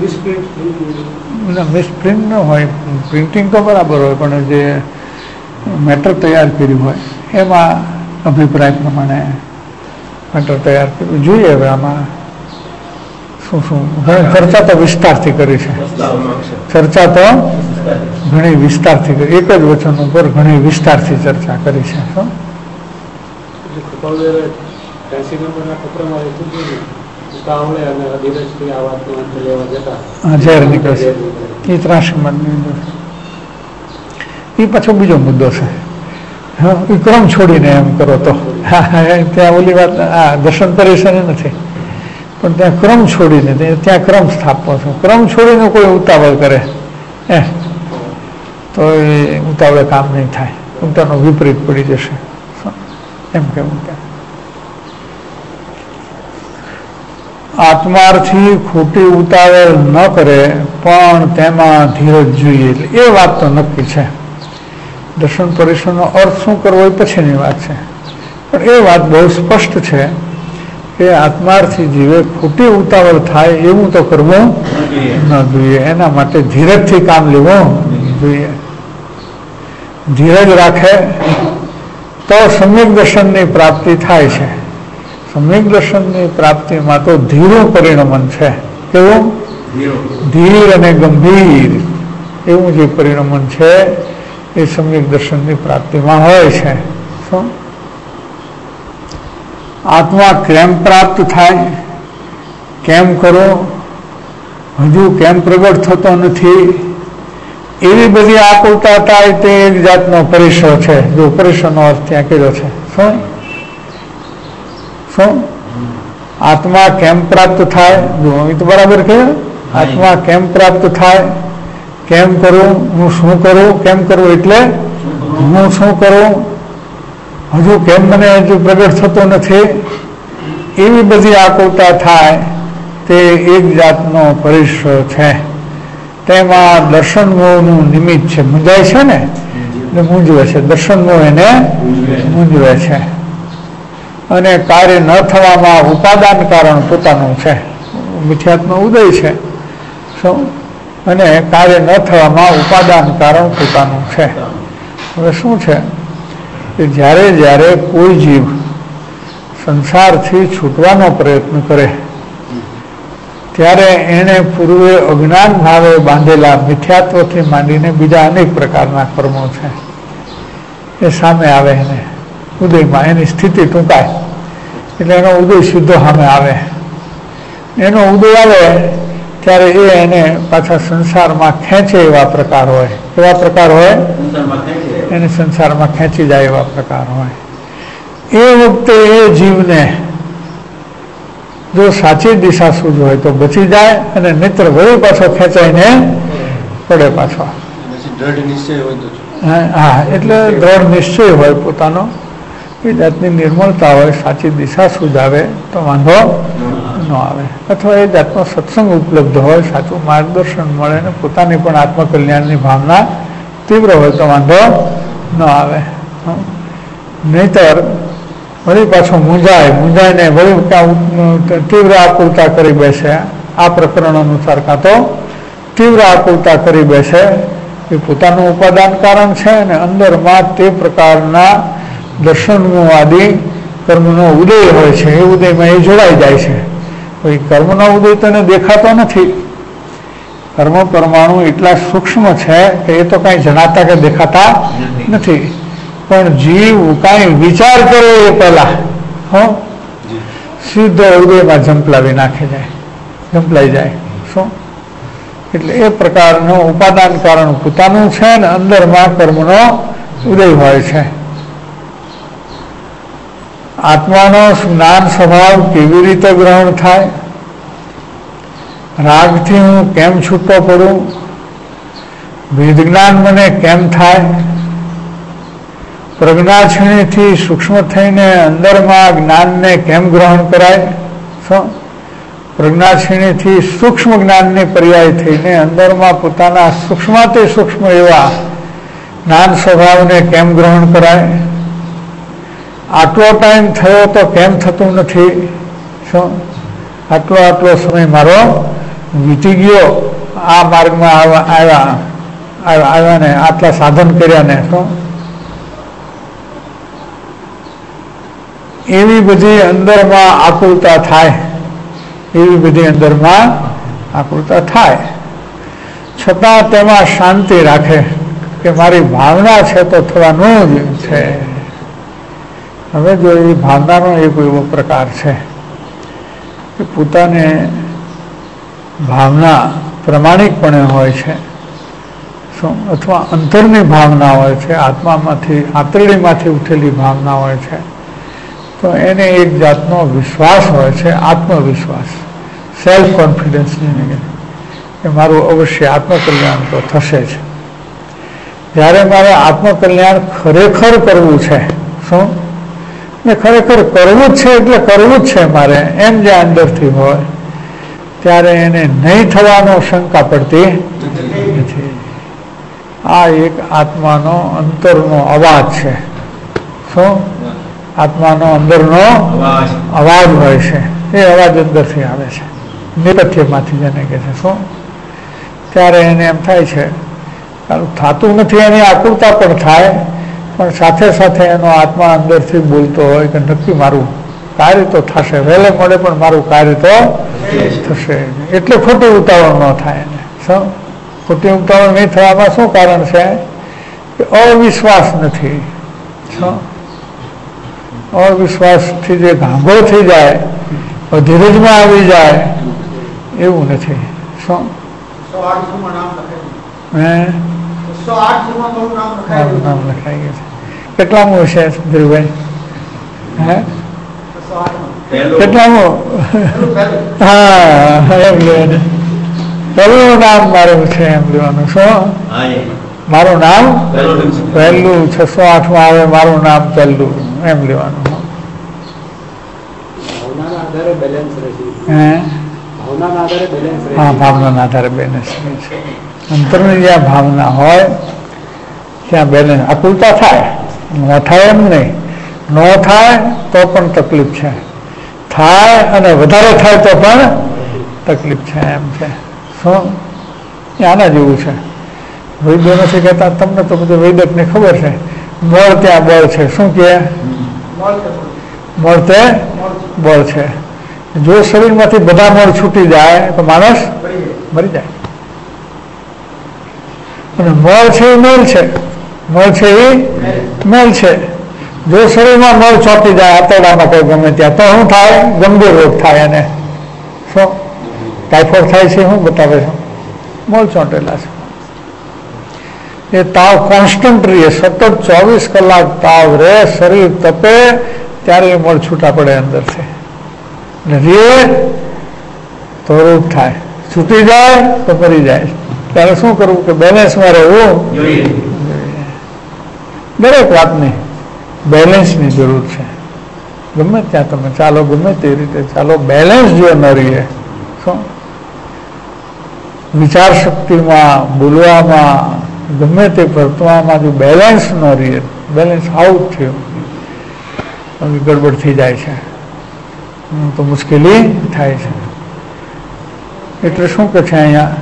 મિસપ્રિન્ટ ન હોય, પ્રિન્ટિંગ તો બરાબર હોય, પણ જે મેટર તૈયાર કર્યું હોય એમાં અભિપ્રાય પ્રમાણે મેટર તૈયાર કરવું જોઈએ. હવે આમાં શું શું ચર્ચા તો વિસ્તારથી કરી છે, ચર્ચા તો ઘણી વિસ્તારથી કરી, એક જ વચન ઉપર ઘણી વિસ્તારથી ચર્ચા કરી છે. શું ઝેર નીકળે છે એ ત્રાસી મતની અંદર. એ પાછો બીજો મુદ્દો છે. હા, એ ક્રમ છોડીને એમ કરો તો ત્યાં ઓલી વાત આ દર્શન પરેશાની નથી, પણ ત્યાં ક્રમ છોડીને ત્યાં ક્રમ સ્થાપવો છો. ક્રમ છોડીને કોઈ ઉતાવળ કરે એ તો એ ઉતાવળે કામ નહીં થાય, ઉલટાનો વિપરીત પડી જશે એમ કેવું. આત્માર્થી ખોટી ઉતાવળ ન કરે પણ તેમાં ધીરજ જોઈએ, એટલે એ વાત તો નક્કી છે. દર્શન પરીક્ષણનો અર્થ શું કરવો એ પછીની વાત છે, પણ એ વાત બહુ સ્પષ્ટ છે કે આત્માર્થી જીવે ખોટી ઉતાવળ થાય એવું તો કરવું ન જોઈએ. એના માટે ધીરજથી કામ લેવું જોઈએ. ધીરજ રાખે તો સમ્યક દર્શનની પ્રાપ્તિ થાય છે. સમ્યક દર્શનની પ્રાપ્તિમાં તો ધીરું પરિણમન છે. કેવું? ધીર અને ગંભીર એવું જે પરિણમન છે એ સમ્યક દર્શનની પ્રાપ્તિમાં હોય છે. શું આત્મા કેમ પ્રાપ્ત થાય, કેમ કરો, હજુ કેમ પ્રગટ થતો નથી, એવી બધી આકુલતા થાય તે એક જાતનો પરિસર છે. જો પરિસરનો અર્થ ત્યાં કર્યો છે. શું શું આત્મા કેમ પ્રાપ્ત થાય, જો એ તો બરાબર કે આત્મા કેમ પ્રાપ્ત થાય, કેમ કરું, હું શું કરું, કેમ કરવું એટલે હું શું કરું, હજુ કેમ મને હજુ પ્રગટ થતો નથી, એવી બધી આકુલતા થાય તે એક જાતનો પરિસર છે. તેમાં દર્શન મોહનું નિમિત્ત છે. મૂંઝાય છે ને એટલે મૂંઝવે છે. દર્શન મોહ એને મૂંઝવે છે. અને કાર્ય ન થવામાં ઉપાદાન કારણ પોતાનું છે. મિથ્યાત્મ ઉદય છે. શું અને કાર્ય ન થવામાં ઉપાદાન કારણ પોતાનું છે. હવે શું છે કે જ્યારે જ્યારે કોઈ જીવ સંસારથી છૂટવાનો પ્રયત્ન કરે ત્યારે એને પૂર્વે અજ્ઞાન ભાવે બાંધેલા મિથ્યાત્વથી માંડીને બીજા અનેક પ્રકારના કર્મો છે એ સામે આવે. એને ઉદયમાં એની સ્થિતિ ટૂંકાય એટલે એનો ઉદય સીધો સામે આવે. એનો ઉદય આવે ત્યારે એ એને પાછા સંસારમાં ખેંચે એવા પ્રકાર હોય. એવા પ્રકાર હોય એને સંસારમાં ખેંચી જાય એવા પ્રકાર હોય. એ વખતે એ જીવને જો સાચી દિશા સૂઝ હોય તો બચી જાય, અને નહીતર વળી પાછો ખેંચાઈને પડે પાછો. હા, એટલે દ્રઢ નિશ્ચય હોય પોતાનો, એ જાતની નિર્મળતા હોય, સાચી દિશા સૂઝાવે તો વાંધો ન આવે. અથવા એ જાતનો સત્સંગ ઉપલબ્ધ હોય, સાચું માર્ગદર્શન મળે ને પોતાની પણ આત્મકલ્યાણની ભાવના તીવ્ર હોય તો વાંધો ન આવે. નહીતર વળી પાછો મૂંઝાય મૂંઝાઈને વળી ક્યાં તીવ્ર આકુલતા કરી બેસે. આ પ્રકરણ અનુસાર કાં તો તીવ્ર આકુલતા કરી બેસે એ પોતાનું ઉપાદાન કારણ છે, અને અંદરમાં તે પ્રકારના દર્શનનો આદિ કર્મનો ઉદય હોય છે. એ ઉદયમાં એ જોડાઈ જાય છે. કોઈ કર્મનો ઉદય તો એને દેખાતો નથી. કર્મ પરમાણુ એટલા સૂક્ષ્મ છે કે એ તો કાંઈ જણાતા કે દેખાતા નથી. પણ જીવ કાંઈ વિચાર કરે એ પહેલા હો સીધો ઉદયમાં ઝંપલાવી નાખી જાય, ઝંપલાઈ જાય. શું એટલે એ પ્રકારનું ઉપાદાન કારણ પોતાનું છે ને અંદરમાં કર્મનો ઉદય હોય છે. આત્માનો જ્ઞાન સ્વભાવ કેવી રીતે ગ્રહણ થાય, રાગથી હું કેમ છૂટો પડું, વેદ જ્ઞાન મને કેમ થાય, પ્રજ્ઞાક્ષણીથી સૂક્ષ્મ થઈને અંદરમાં જ્ઞાનને કેમ ગ્રહણ કરાય, શું પ્રજ્ઞાક્ષણીથી સૂક્ષ્મ જ્ઞાનને પર્યાય થઈને અંદરમાં પોતાના સૂક્ષ્માતિ સૂક્ષ્મ એવા જ્ઞાન સ્વભાવને કેમ ગ્રહણ કરાય, આટલો ટાઈમ થયો તો કેમ થતું નથી, શું આટલો આટલો સમય મારો વીતી ગયો આ માર્ગમાં આવ્યા આવ્યા ને આટલા સાધન કર્યા ને, શું એવી બધી અંદરમાં આકુલતા થાય. એવી બધી અંદરમાં આકુલતા થાય છતાં તેમાં શાંતિ રાખે કે મારી ભાવના છે તો થવાનું જ છે. હવે જો એ ભાવનાનો એક એવો પ્રકાર છે કે પોતાને ભાવના પ્રમાણિકપણે હોય છે, શું અથવા અંતરની ભાવના હોય છે, આત્મામાંથી આંતરડીમાંથી ઉઠેલી ભાવના હોય છે, તો એને એક જાતનો વિશ્વાસ હોય છે, આત્મવિશ્વાસ, સેલ્ફ કોન્ફિડન્સની કે મારું અવશ્ય આત્મકલ્યાણ તો થશે જ. જ્યારે મારે આત્મકલ્યાણ ખરેખર કરવું છે, શું ને ખરેખર કરવું જ છે એટલે કરવું જ છે મારે, એમ જે અંદરથી હોય, ત્યારે એને નહીં થવાનો શંકા પડતી નથી. આ એક આત્માનો અંતરનો અવાજ છે. શું આત્માનો અંદરનો અવાજ હોય છે, એ અવાજ અંદરથી આવે છે, નિપથ્યમાંથી જેને કહે છે. શું ત્યારે એને એમ થાય છે, થતું નથી એની આકુરતા પણ થાય, પણ સાથે સાથે એનો આત્મા અંદરથી બોલતો હોય કે નક્કી મારું કાર્ય તો થશે, વહેલે મળે પણ મારું કાર્ય તો થશે. એટલે ખોટી ઉતાવળ ન થાય એને. શું ખોટી ઉતાવળ નહીં થવામાં શું કારણ છે કે અવિશ્વાસ નથી. શું અવિશ્વાસથી જે ગાંભો થઈ જાય, ધીરજમાં આવી જાય એવું નથી. શું હે નામ લખાઈ ગયું છે. કેટલામું હશે ધીરુભાઈ? હે કેટલામું? હા એમ લેવાનું, પહેલું નામ મારું છે એમ લેવાનું. શું મારું નામ પહેલું? છસો આઠ માં આવે મારું નામ પહેલું એમ લેવાનું. હે હા ભાવનાના આધારે બેલેન્સ રહે છે. અંતરની જ્યાં ભાવના હોય ત્યાં બેલેન્સ. આકુલતા થાય, ન થાય એમ નહીં, ન થાય તો પણ તકલીફ છે, થાય અને વધારે થાય તો પણ તકલીફ છે એમ છે. શું આના જેવું છે. વૈદ્યો નથી કહેતા, તમને તો બધું વૈદકને ખબર છે, બળ ત્યાં બળ છે. શું કહે? બળ તે બળ છે. જો શરીરમાંથી બધા મળ છૂટી જાય તો માણસ મરી જાય. અને મળ છે એ મેલ છે, મળ છે એ મેલ છે. જો શરીરમાં મળ ચોંટી જાય આંતરડામાં કોઈ ગમે ત્યાં, તો શું થાય? ગંભીર રોગ થાય. એને શું ટાઇફોઇડ થાય છે? શું બતાવે છે? મળ ચોંટેલા છે. એ તાવ કોન્સ્ટન્ટ રહે, સતત ચોવીસ કલાક તાવ રહે, શરીર તપે ત્યારે એ મળ છૂટા પડે અંદરથી. રે તો રોગ થાય, છૂટી જાય તો મરી જાય. ત્યારે શું કરવું કે બેલેન્સમાં રહેવું જોઈએ. દરેક વાતની બેલેન્સની જરૂર છે. ગમે ત્યાં તમે ચાલો, ગમે તે રીતે ચાલો, બેલેન્સ જો ન રહીએ, શું વિચાર શક્તિમાં, બોલવામાં, ગમે તે વર્તવામાં જો બેલેન્સ ન રહીએ, બેલેન્સ આઉટ થયું, ગડબડ થઈ જાય છે તો મુશ્કેલી થાય છે. એટલે શું કે છે અહીંયા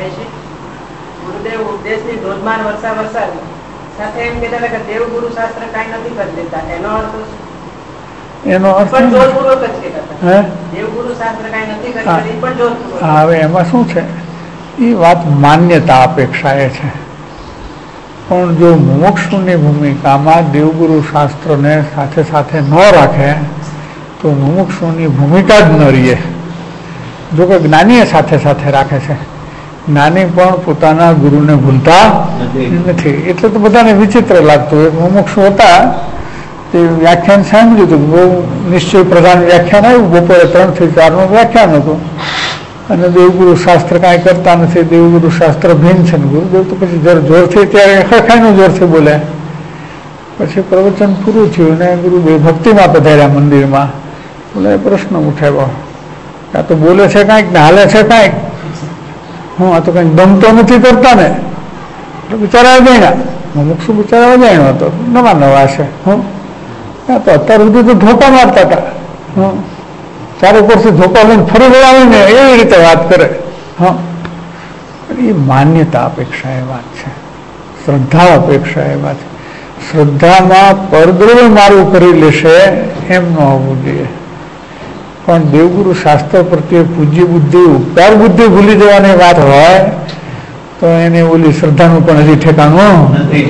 એનો અર્થ હવે એમાં શું છે, એ વાત માન્યતા અપેક્ષા એ છે. પણ જો મુમુક્ષુની ભૂમિકામાં દેવગુરુ શાસ્ત્રને સાથે સાથે ન રાખે તો મુમુક્ષુની ભૂમિકા જ ન રહીએ. જો કે જ્ઞાનીએ સાથે સાથે રાખે છે, જ્ઞાની પણ પોતાના ગુરુને ભૂલતા નથી. એટલે તો બધાને વિચિત્ર લાગતું. એક મુમુક્ષુ હતા, તે વ્યાખ્યાન સાંભળ્યું હતું, બહુ નિશ્ચય પ્રધાન વ્યાખ્યાન આવ્યું, બપોરે ત્રણ થી ચારનું વ્યાખ્યાન હતું. અને દેવગુરુ શાસ્ત્ર કાંઈ કરતા નથી, દેવગુરુ શાસ્ત્ર ભિન્ન છે. ગુરુદેવ તો પછી જર જોરથી ત્યારે ખરખાઈનું જોરથી બોલે. પછી પ્રવચન પૂરું થયું ને ગુરુદેવ ભક્તિમાં પધાર્યા મંદિરમાં. બોલે પ્રશ્ન ઉઠાવ્યો, આ તો બોલે છે કાંઈક ને હાલે છે કાંઈક, હું આ તો કંઈક દમ તો નથી કરતા ને. એટલે બિચારા જાણ્યા, મુમુક્ષુ બિચારા જાણ્યો હતો, નવા નવા છે. હું ત્યાં તો અત્યાર સુધી તો ધોકા મારતા હતા. હું ચારે પરથી ધોકા લઈને ફરી વળાવીને એવી રીતે વાત કરે. હા, એ માન્યતા અપેક્ષા એ વાત છે, શ્રદ્ધા અપેક્ષા એ વાત છે. શ્રદ્ધામાં પરદ્રવ્ય મારું કરી લેશે એમ ન હોવું જોઈએ. પણ દેવગુરુ શાસ્ત્ર પ્રત્યે પૂજ્ય બુદ્ધિ, ઉપકાર બુદ્ધિ ભૂલી જવાની વાત હોય તો એને ઓલી શ્રદ્ધાનું પણ હજી ઠેકાણું નથી.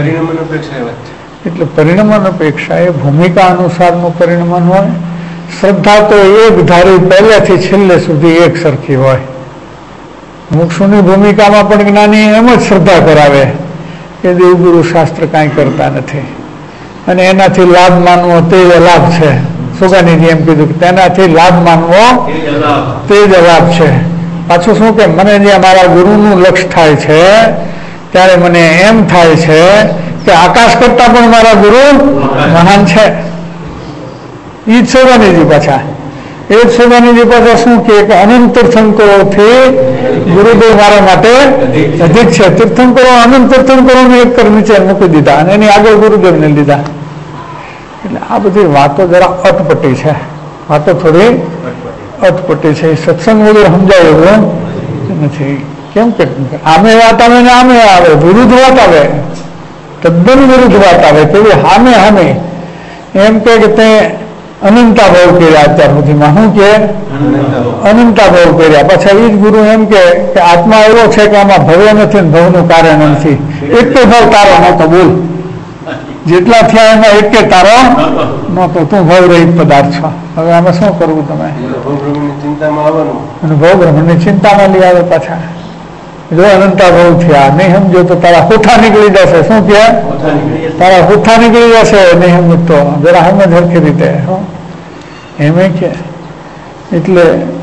એટલે પરિણમન અપેક્ષા એ ભૂમિકા અનુસારનું પરિણમન હોય. શ્રદ્ધા તો એક ધારી પહેલેથી છેલ્લે સુધી એક સરખી હોય. મુક્ષુની ભૂમિકામાં પણ જ્ઞાની એમ જ શ્રદ્ધા કરાવે કે દેવગુરુ શાસ્ત્ર કાંઈ કરતા નથી અને એનાથી લાભ માનવો તે જ લાભ છે. સુગાનીજી એમ કીધું કે તેનાથી લાભ માનવો તે જ લાભ છે. પાછું શું કે મને જ્યાં મારા ગુરુનું લક્ષ થાય છે ત્યારે મને એમ થાય છે કે આકાશ કરતા પણ મારા ગુરુ મહાન છે. એ જ સુગાનીજી પાછા એ જ સુગાનીજી પાછા શું કે અનંત તીર્થંકરોથી ગુરુદેવ મારા માટે અધિક છે. તીર્થંકરો અનંત તીર્થંકરોને એક કર નીચે મૂકી દીધા અને એની આગળ ગુરુદેવને લીધા. એટલે આ બધી વાતો જરા અટપટી છે, વાતો થોડી અટપટી છે. સત્સંગ વગર સમજાય એવું નથી. કેમ કે આમે વાત આવે ને આમે આવે, વિરુદ્ધ વાત આવે, તદ્દન વિરુદ્ધ વાત આવે. કેવી સામે સામે એમ કે તે અનંતા ભાવ કર્યા અત્યાર સુધીમાં. શું કે અનંતા ભાવ કર્યા. પાછા એ જ ગુરુ એમ કે આત્મા એવો છે કે આમાં ભવ્ય નથી ને ભવનું કારણ નથી. એક તો ભાવ તારો નહોતો, બોલ જેટલા થયા એમાં એક કે તારો નહોતો, તું ભવ રહિત પદાર્થ છો. હવે આમાં શું કરવું તમે? ચિંતામાં આવવાનું અને ભવ બ્રહ્મની ચિંતામાં લઈ આવે પાછા. જો અનંતા ભાવ થયા નહીં સમજો તો તારા હોઠા નીકળી જશે. શું કે તારા હોઠા નીકળી જશે નહીં સમજતો. જરા સમજ સરખી રીતે એમ કે એટલે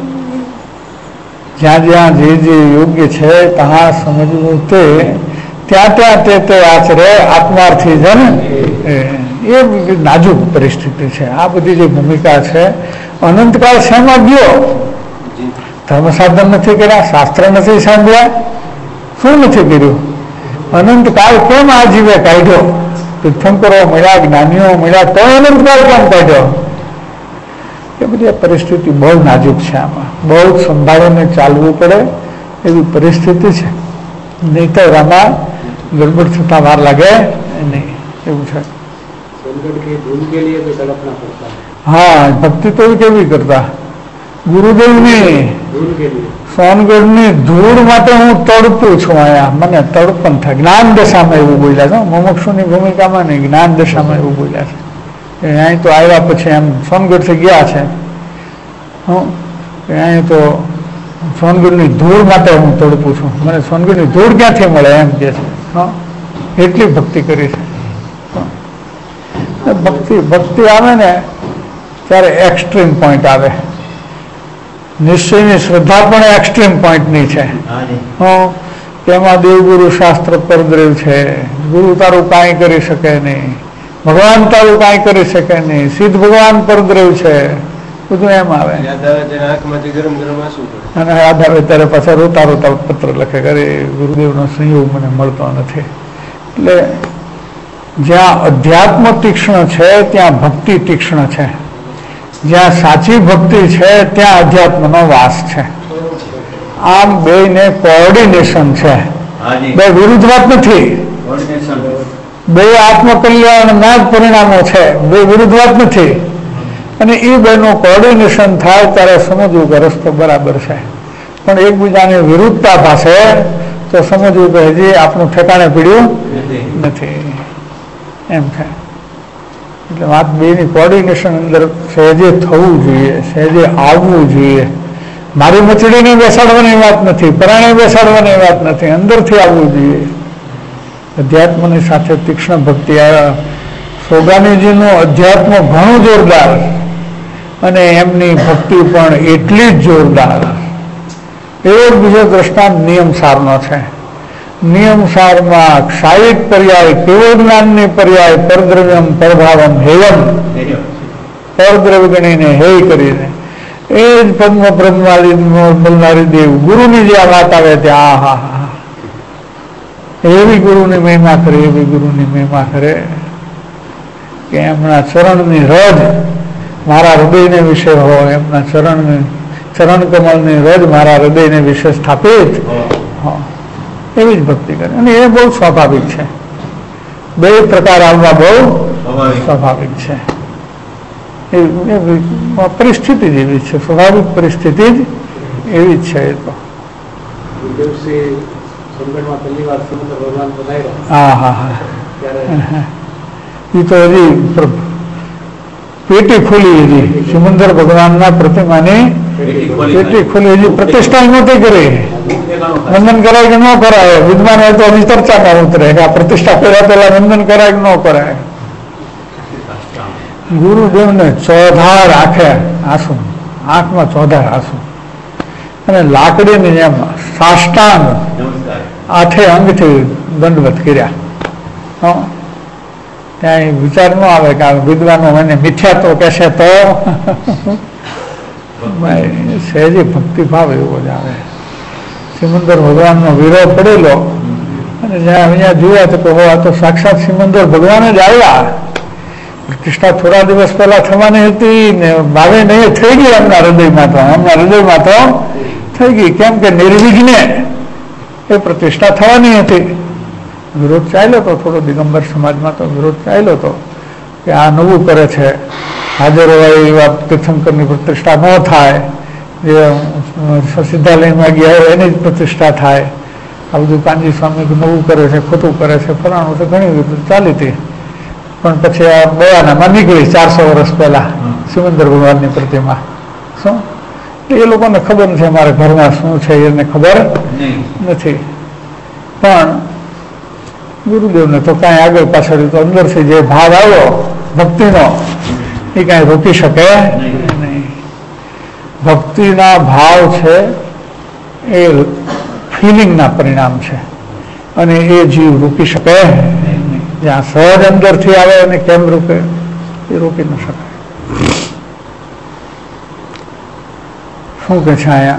જ્યાં જ્યાં જે જે યોગ્ય છે ત્યાં સમજવું તે ત્યાં ત્યાં તે તે આચરે આત્માર્થી જન. એ નાજુક પરિસ્થિતિ છે. આ બધી જે ભૂમિકા છે અનંતકાળ શેમાં ગયો? ધર્મ સાધન નથી કર્યા, શાસ્ત્ર નથી સાંભળ્યા, શું નથી કર્યું? અનંતકાળ કેમ આ જીવે કાઢ્યો? તીર્થંકરો મળ્યા, જ્ઞાનીઓ મળ્યા તો અનંતકાળ કેમ કાઢ્યો? એ બધી પરિસ્થિતિ બહુ નાજુક છે. આમાં બહુ સંભાળીને ચાલવું પડે એવી પરિસ્થિતિ છે. નહીં તો આમાં ગડબડ થતા વાર લાગે નહીં. એવું છે. હા, ભક્તિ તો કેવી કરતા ગુરુદેવની સોનગઢની ધૂળ માટે હું તડપું છું. અહીંયા મને તડપણ થાય. જ્ઞાન દશામાં એવું બોલ્યા છે. મુમુક્ષુની ભૂમિકામાં નહીં, જ્ઞાન દશામાં એવું બોલ્યા છે. અહીં તો આવ્યા પછી એમ સોનગઢથી ગયા છે. હું અહીં તો સોનગઢની ધૂળ માટે હું તડપું છું. મને સોનગઢની ધૂળ ક્યાંથી મળે એમ કે છે. હા, એટલી ભક્તિ કરી છે. ભક્તિ ભક્તિ આવે ને ત્યારે એક્સ્ટ્રીમ પોઈન્ટ આવે. નિશ્ચયની શ્રદ્ધા પણ એક્સ્ટ્રીમ પોઈન્ટની છે. હું તેમાં દેવગુરુ શાસ્ત્ર પરદ્રવ છે. ગુરુ તારું કાંઈ કરી શકે નહીં, ભગવાન તારું કાંઈ કરી શકે નહીં, સિદ્ધ ભગવાન પરદ્રવ છે. બધું એમ આવે અને યાદ આવે ત્યારે પાછા રોતા રોતા પત્ર લખે કરે ગુરુદેવનો સંયોગ મને મળતો નથી. એટલે જ્યાં અધ્યાત્મ તીક્ષ્ણ છે ત્યાં ભક્તિ તીક્ષ્ણ છે. જ્યાં સાચી ભક્તિ છે ત્યાં અધ્યાત્મનો વાસ છે. આમ બે ને કોઓર્ડિનેશન છે. બે વિરુદ્ધ વાત નથી. બે આત્મકલ્યાણના જ પરિણામો છે. બે વિરુદ્ધ વાત નથી. અને એ બેનું કોઓર્ડિનેશન થાય ત્યારે સમજવું કે રસ્તો બરાબર છે. પણ એકબીજાની વિરુદ્ધતા પાસે તો સમજવું કે હજી આપણું ઠેકાણે પીડ્યું નથી એમ થાય. એટલે વાત બેની કોઓર્ડિનેશન અંદર સહેજે થવું જોઈએ, સહેજે આવવું જોઈએ. મારી મચડીને બેસાડવાની વાત નથી, પરાણે બેસાડવાની વાત નથી, અંદરથી આવવું જોઈએ. અધ્યાત્મની સાથે તીક્ષ્ણ ભક્તિ આવ્યા. સોગાનીજીનું અધ્યાત્મ ઘણું જોરદાર અને એમની ભક્તિ પણ એટલી જ જોરદાર. એવો બીજો દ્રષ્ટાંત નિયમસારનો છે. નિયમસારમાં ક્ષાયિક પર્યાય, કેવો જ્ઞાનની પર્યાય, પરદ્રવ્યમ પરભાવમ હેયમ, પરદ્રવ્ય ગણીને હેય કરીને એ જ પદ્મ બ્રહ્માલી બોલનારી દેવ ગુરુની જે આ વાત આવે ત્યાં હા હા એવી ગુરુની મહિમા કરે, એવી ગુરુની મહિમા કરે કે એમના ચરણની રજ મારા હૃદયને વિશે હોય, એમના ચરણની ચરણ કમળની રજ મારા હૃદયને વિશે સ્થાપિત હા એવી જ ભક્તિ કરે. અને એ બહુ સ્વાભાવિક છે. બે પ્રકાર આવવા બહુ સ્વાભાવિક છે. પરિસ્થિતિ જ એવી છે, સ્વાભાવિક પરિસ્થિતિ જ એવી જ છે. એ તો હા હા હા એ તો હજી પેટી ખુલી હતી. સિમંદર ભગવાનના પ્રતિમાની પેટી ખોલી, હજી પ્રતિષ્ઠા નહોતી કરી. વંદન કરાય કે ન કરાય, વિદ્વાન હોય તો હજી ચર્ચામાં ઉતરે કે આ પ્રતિષ્ઠા કર્યા પેલા વંદન કરાય કે ન કરાય. ગુરુદેવને ચોધાર આંખે આંસુ, આંખમાં ચોધાર આંસુ, અને લાકડીની જેમ સાષ્ટાંગ આઠે અંગથી દંડવત કર્યા. ત્યાં વિચાર ન આવે કે આ વિદ્વાનો મને મિથ્યા તો કહેશે તો સહેજી ભક્તિભાવ એવો જ આવે. સિમંદર ભગવાનનો વિરોધ પડેલો અને જ્યાં અહીંયા જોયા તો કહો આ તો સાક્ષાત સિમંદર ભગવાન જ આવ્યા. પ્રતિષ્ઠા થોડા દિવસ પહેલા થવાની હતી ને ભાવે નહીં થઈ ગઈ એમના હૃદયમાં, તો એમના હૃદયમાં તો થઈ ગઈ. કેમ કે નિર્વિઘ્ને એ પ્રતિષ્ઠા થવાની હતી. વિરોધ ચાલ્યો હતો થોડો, દિગંબર સમાજમાં તો વિરોધ ચાલ્યો હતો કે આ નવું કરે છે, હાજર હોય એવા તીર્થંકરની પ્રતિષ્ઠા ન થાય, જે સિદ્ધાલયમાં ગયા હોય એની જ પ્રતિષ્ઠા થાય. આ બધું કાનજી સ્વામી નવું કરે છે, ખોટું કરે છે, ફલાણું તો ઘણી બધું ચાલી હતી. પણ પછી આ બયાનામાં નીકળી ચારસો વર્ષ પહેલા સિમંદર ભગવાનની પ્રતિમા. શું એ લોકોને ખબર નથી અમારા ઘરમાં શું છે એને ખબર નથી. પણ ગુરુદેવને તો કાંઈ આગળ પાછળ તો અંદરથી જે ભાવ આવ્યો ભક્તિનો એ કાંઈ રોકી શકે નહીં. ભક્તિના ભાવ છે એ ફિલિંગના પરિણામ છે અને એ જીવ રોકી શકે નહીં. જ્યાં સહજ અંદરથી આવે અને કેમ રોકે એ રોકી ન શકાય. શું કે છે અહીંયા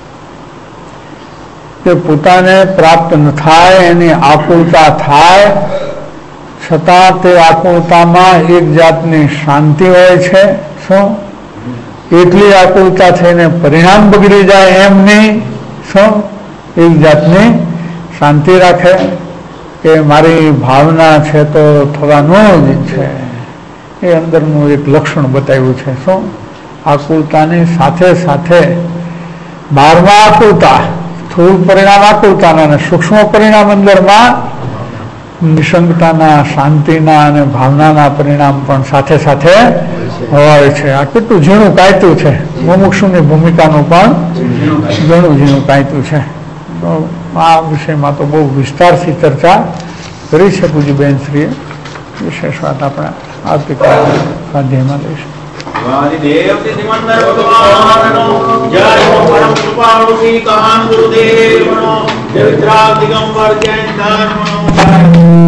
કે પોતાને પ્રાપ્ત ન થાય એની આકુલતા થાય, છતાં તે આકુલતામાં એક જાતની શાંતિ હોય છે. શું એટલી આકુલતા થઈને પરિણામ બગડી જાય એમ નહીં. શું એક જાતની શાંતિ રાખે કે મારી ભાવના છે તો થવાનું જ છે. એ અંદરનું એક લક્ષણ બતાવ્યું છે. શું આકુલતાની સાથે સાથે બહારમાં આકુલતા, સ્થૂળ પરિણામ આકુલતાના અને સૂક્ષ્મ પરિણામ અંદરમાં નિસંગતાના, શાંતિના અને ભાવનાના પરિણામ પણ સાથે સાથે હોય છે. આ કેટલું ઝીણું કાયતું છે. મુમુક્ષુની ભૂમિકાનું પણ ઘણું ઝીણું કાયતું છે. તો આ વિષયમાં તો બહુ વિસ્તારથી ચર્ચા કરી છે પૂજ્યબેન શ્રીએ. વિશેષ વાત આપણે આવતીકાલે સ્વાધ્યાયમાં લઈશું. વાદિદેવ સિદ્ધિમંદર ભગવાનનો જય પરમ કૃપાળુ શ્રી કાન ગુરુદેવનો જય વિદ્રા દિગંબર જૈન ધર્મનો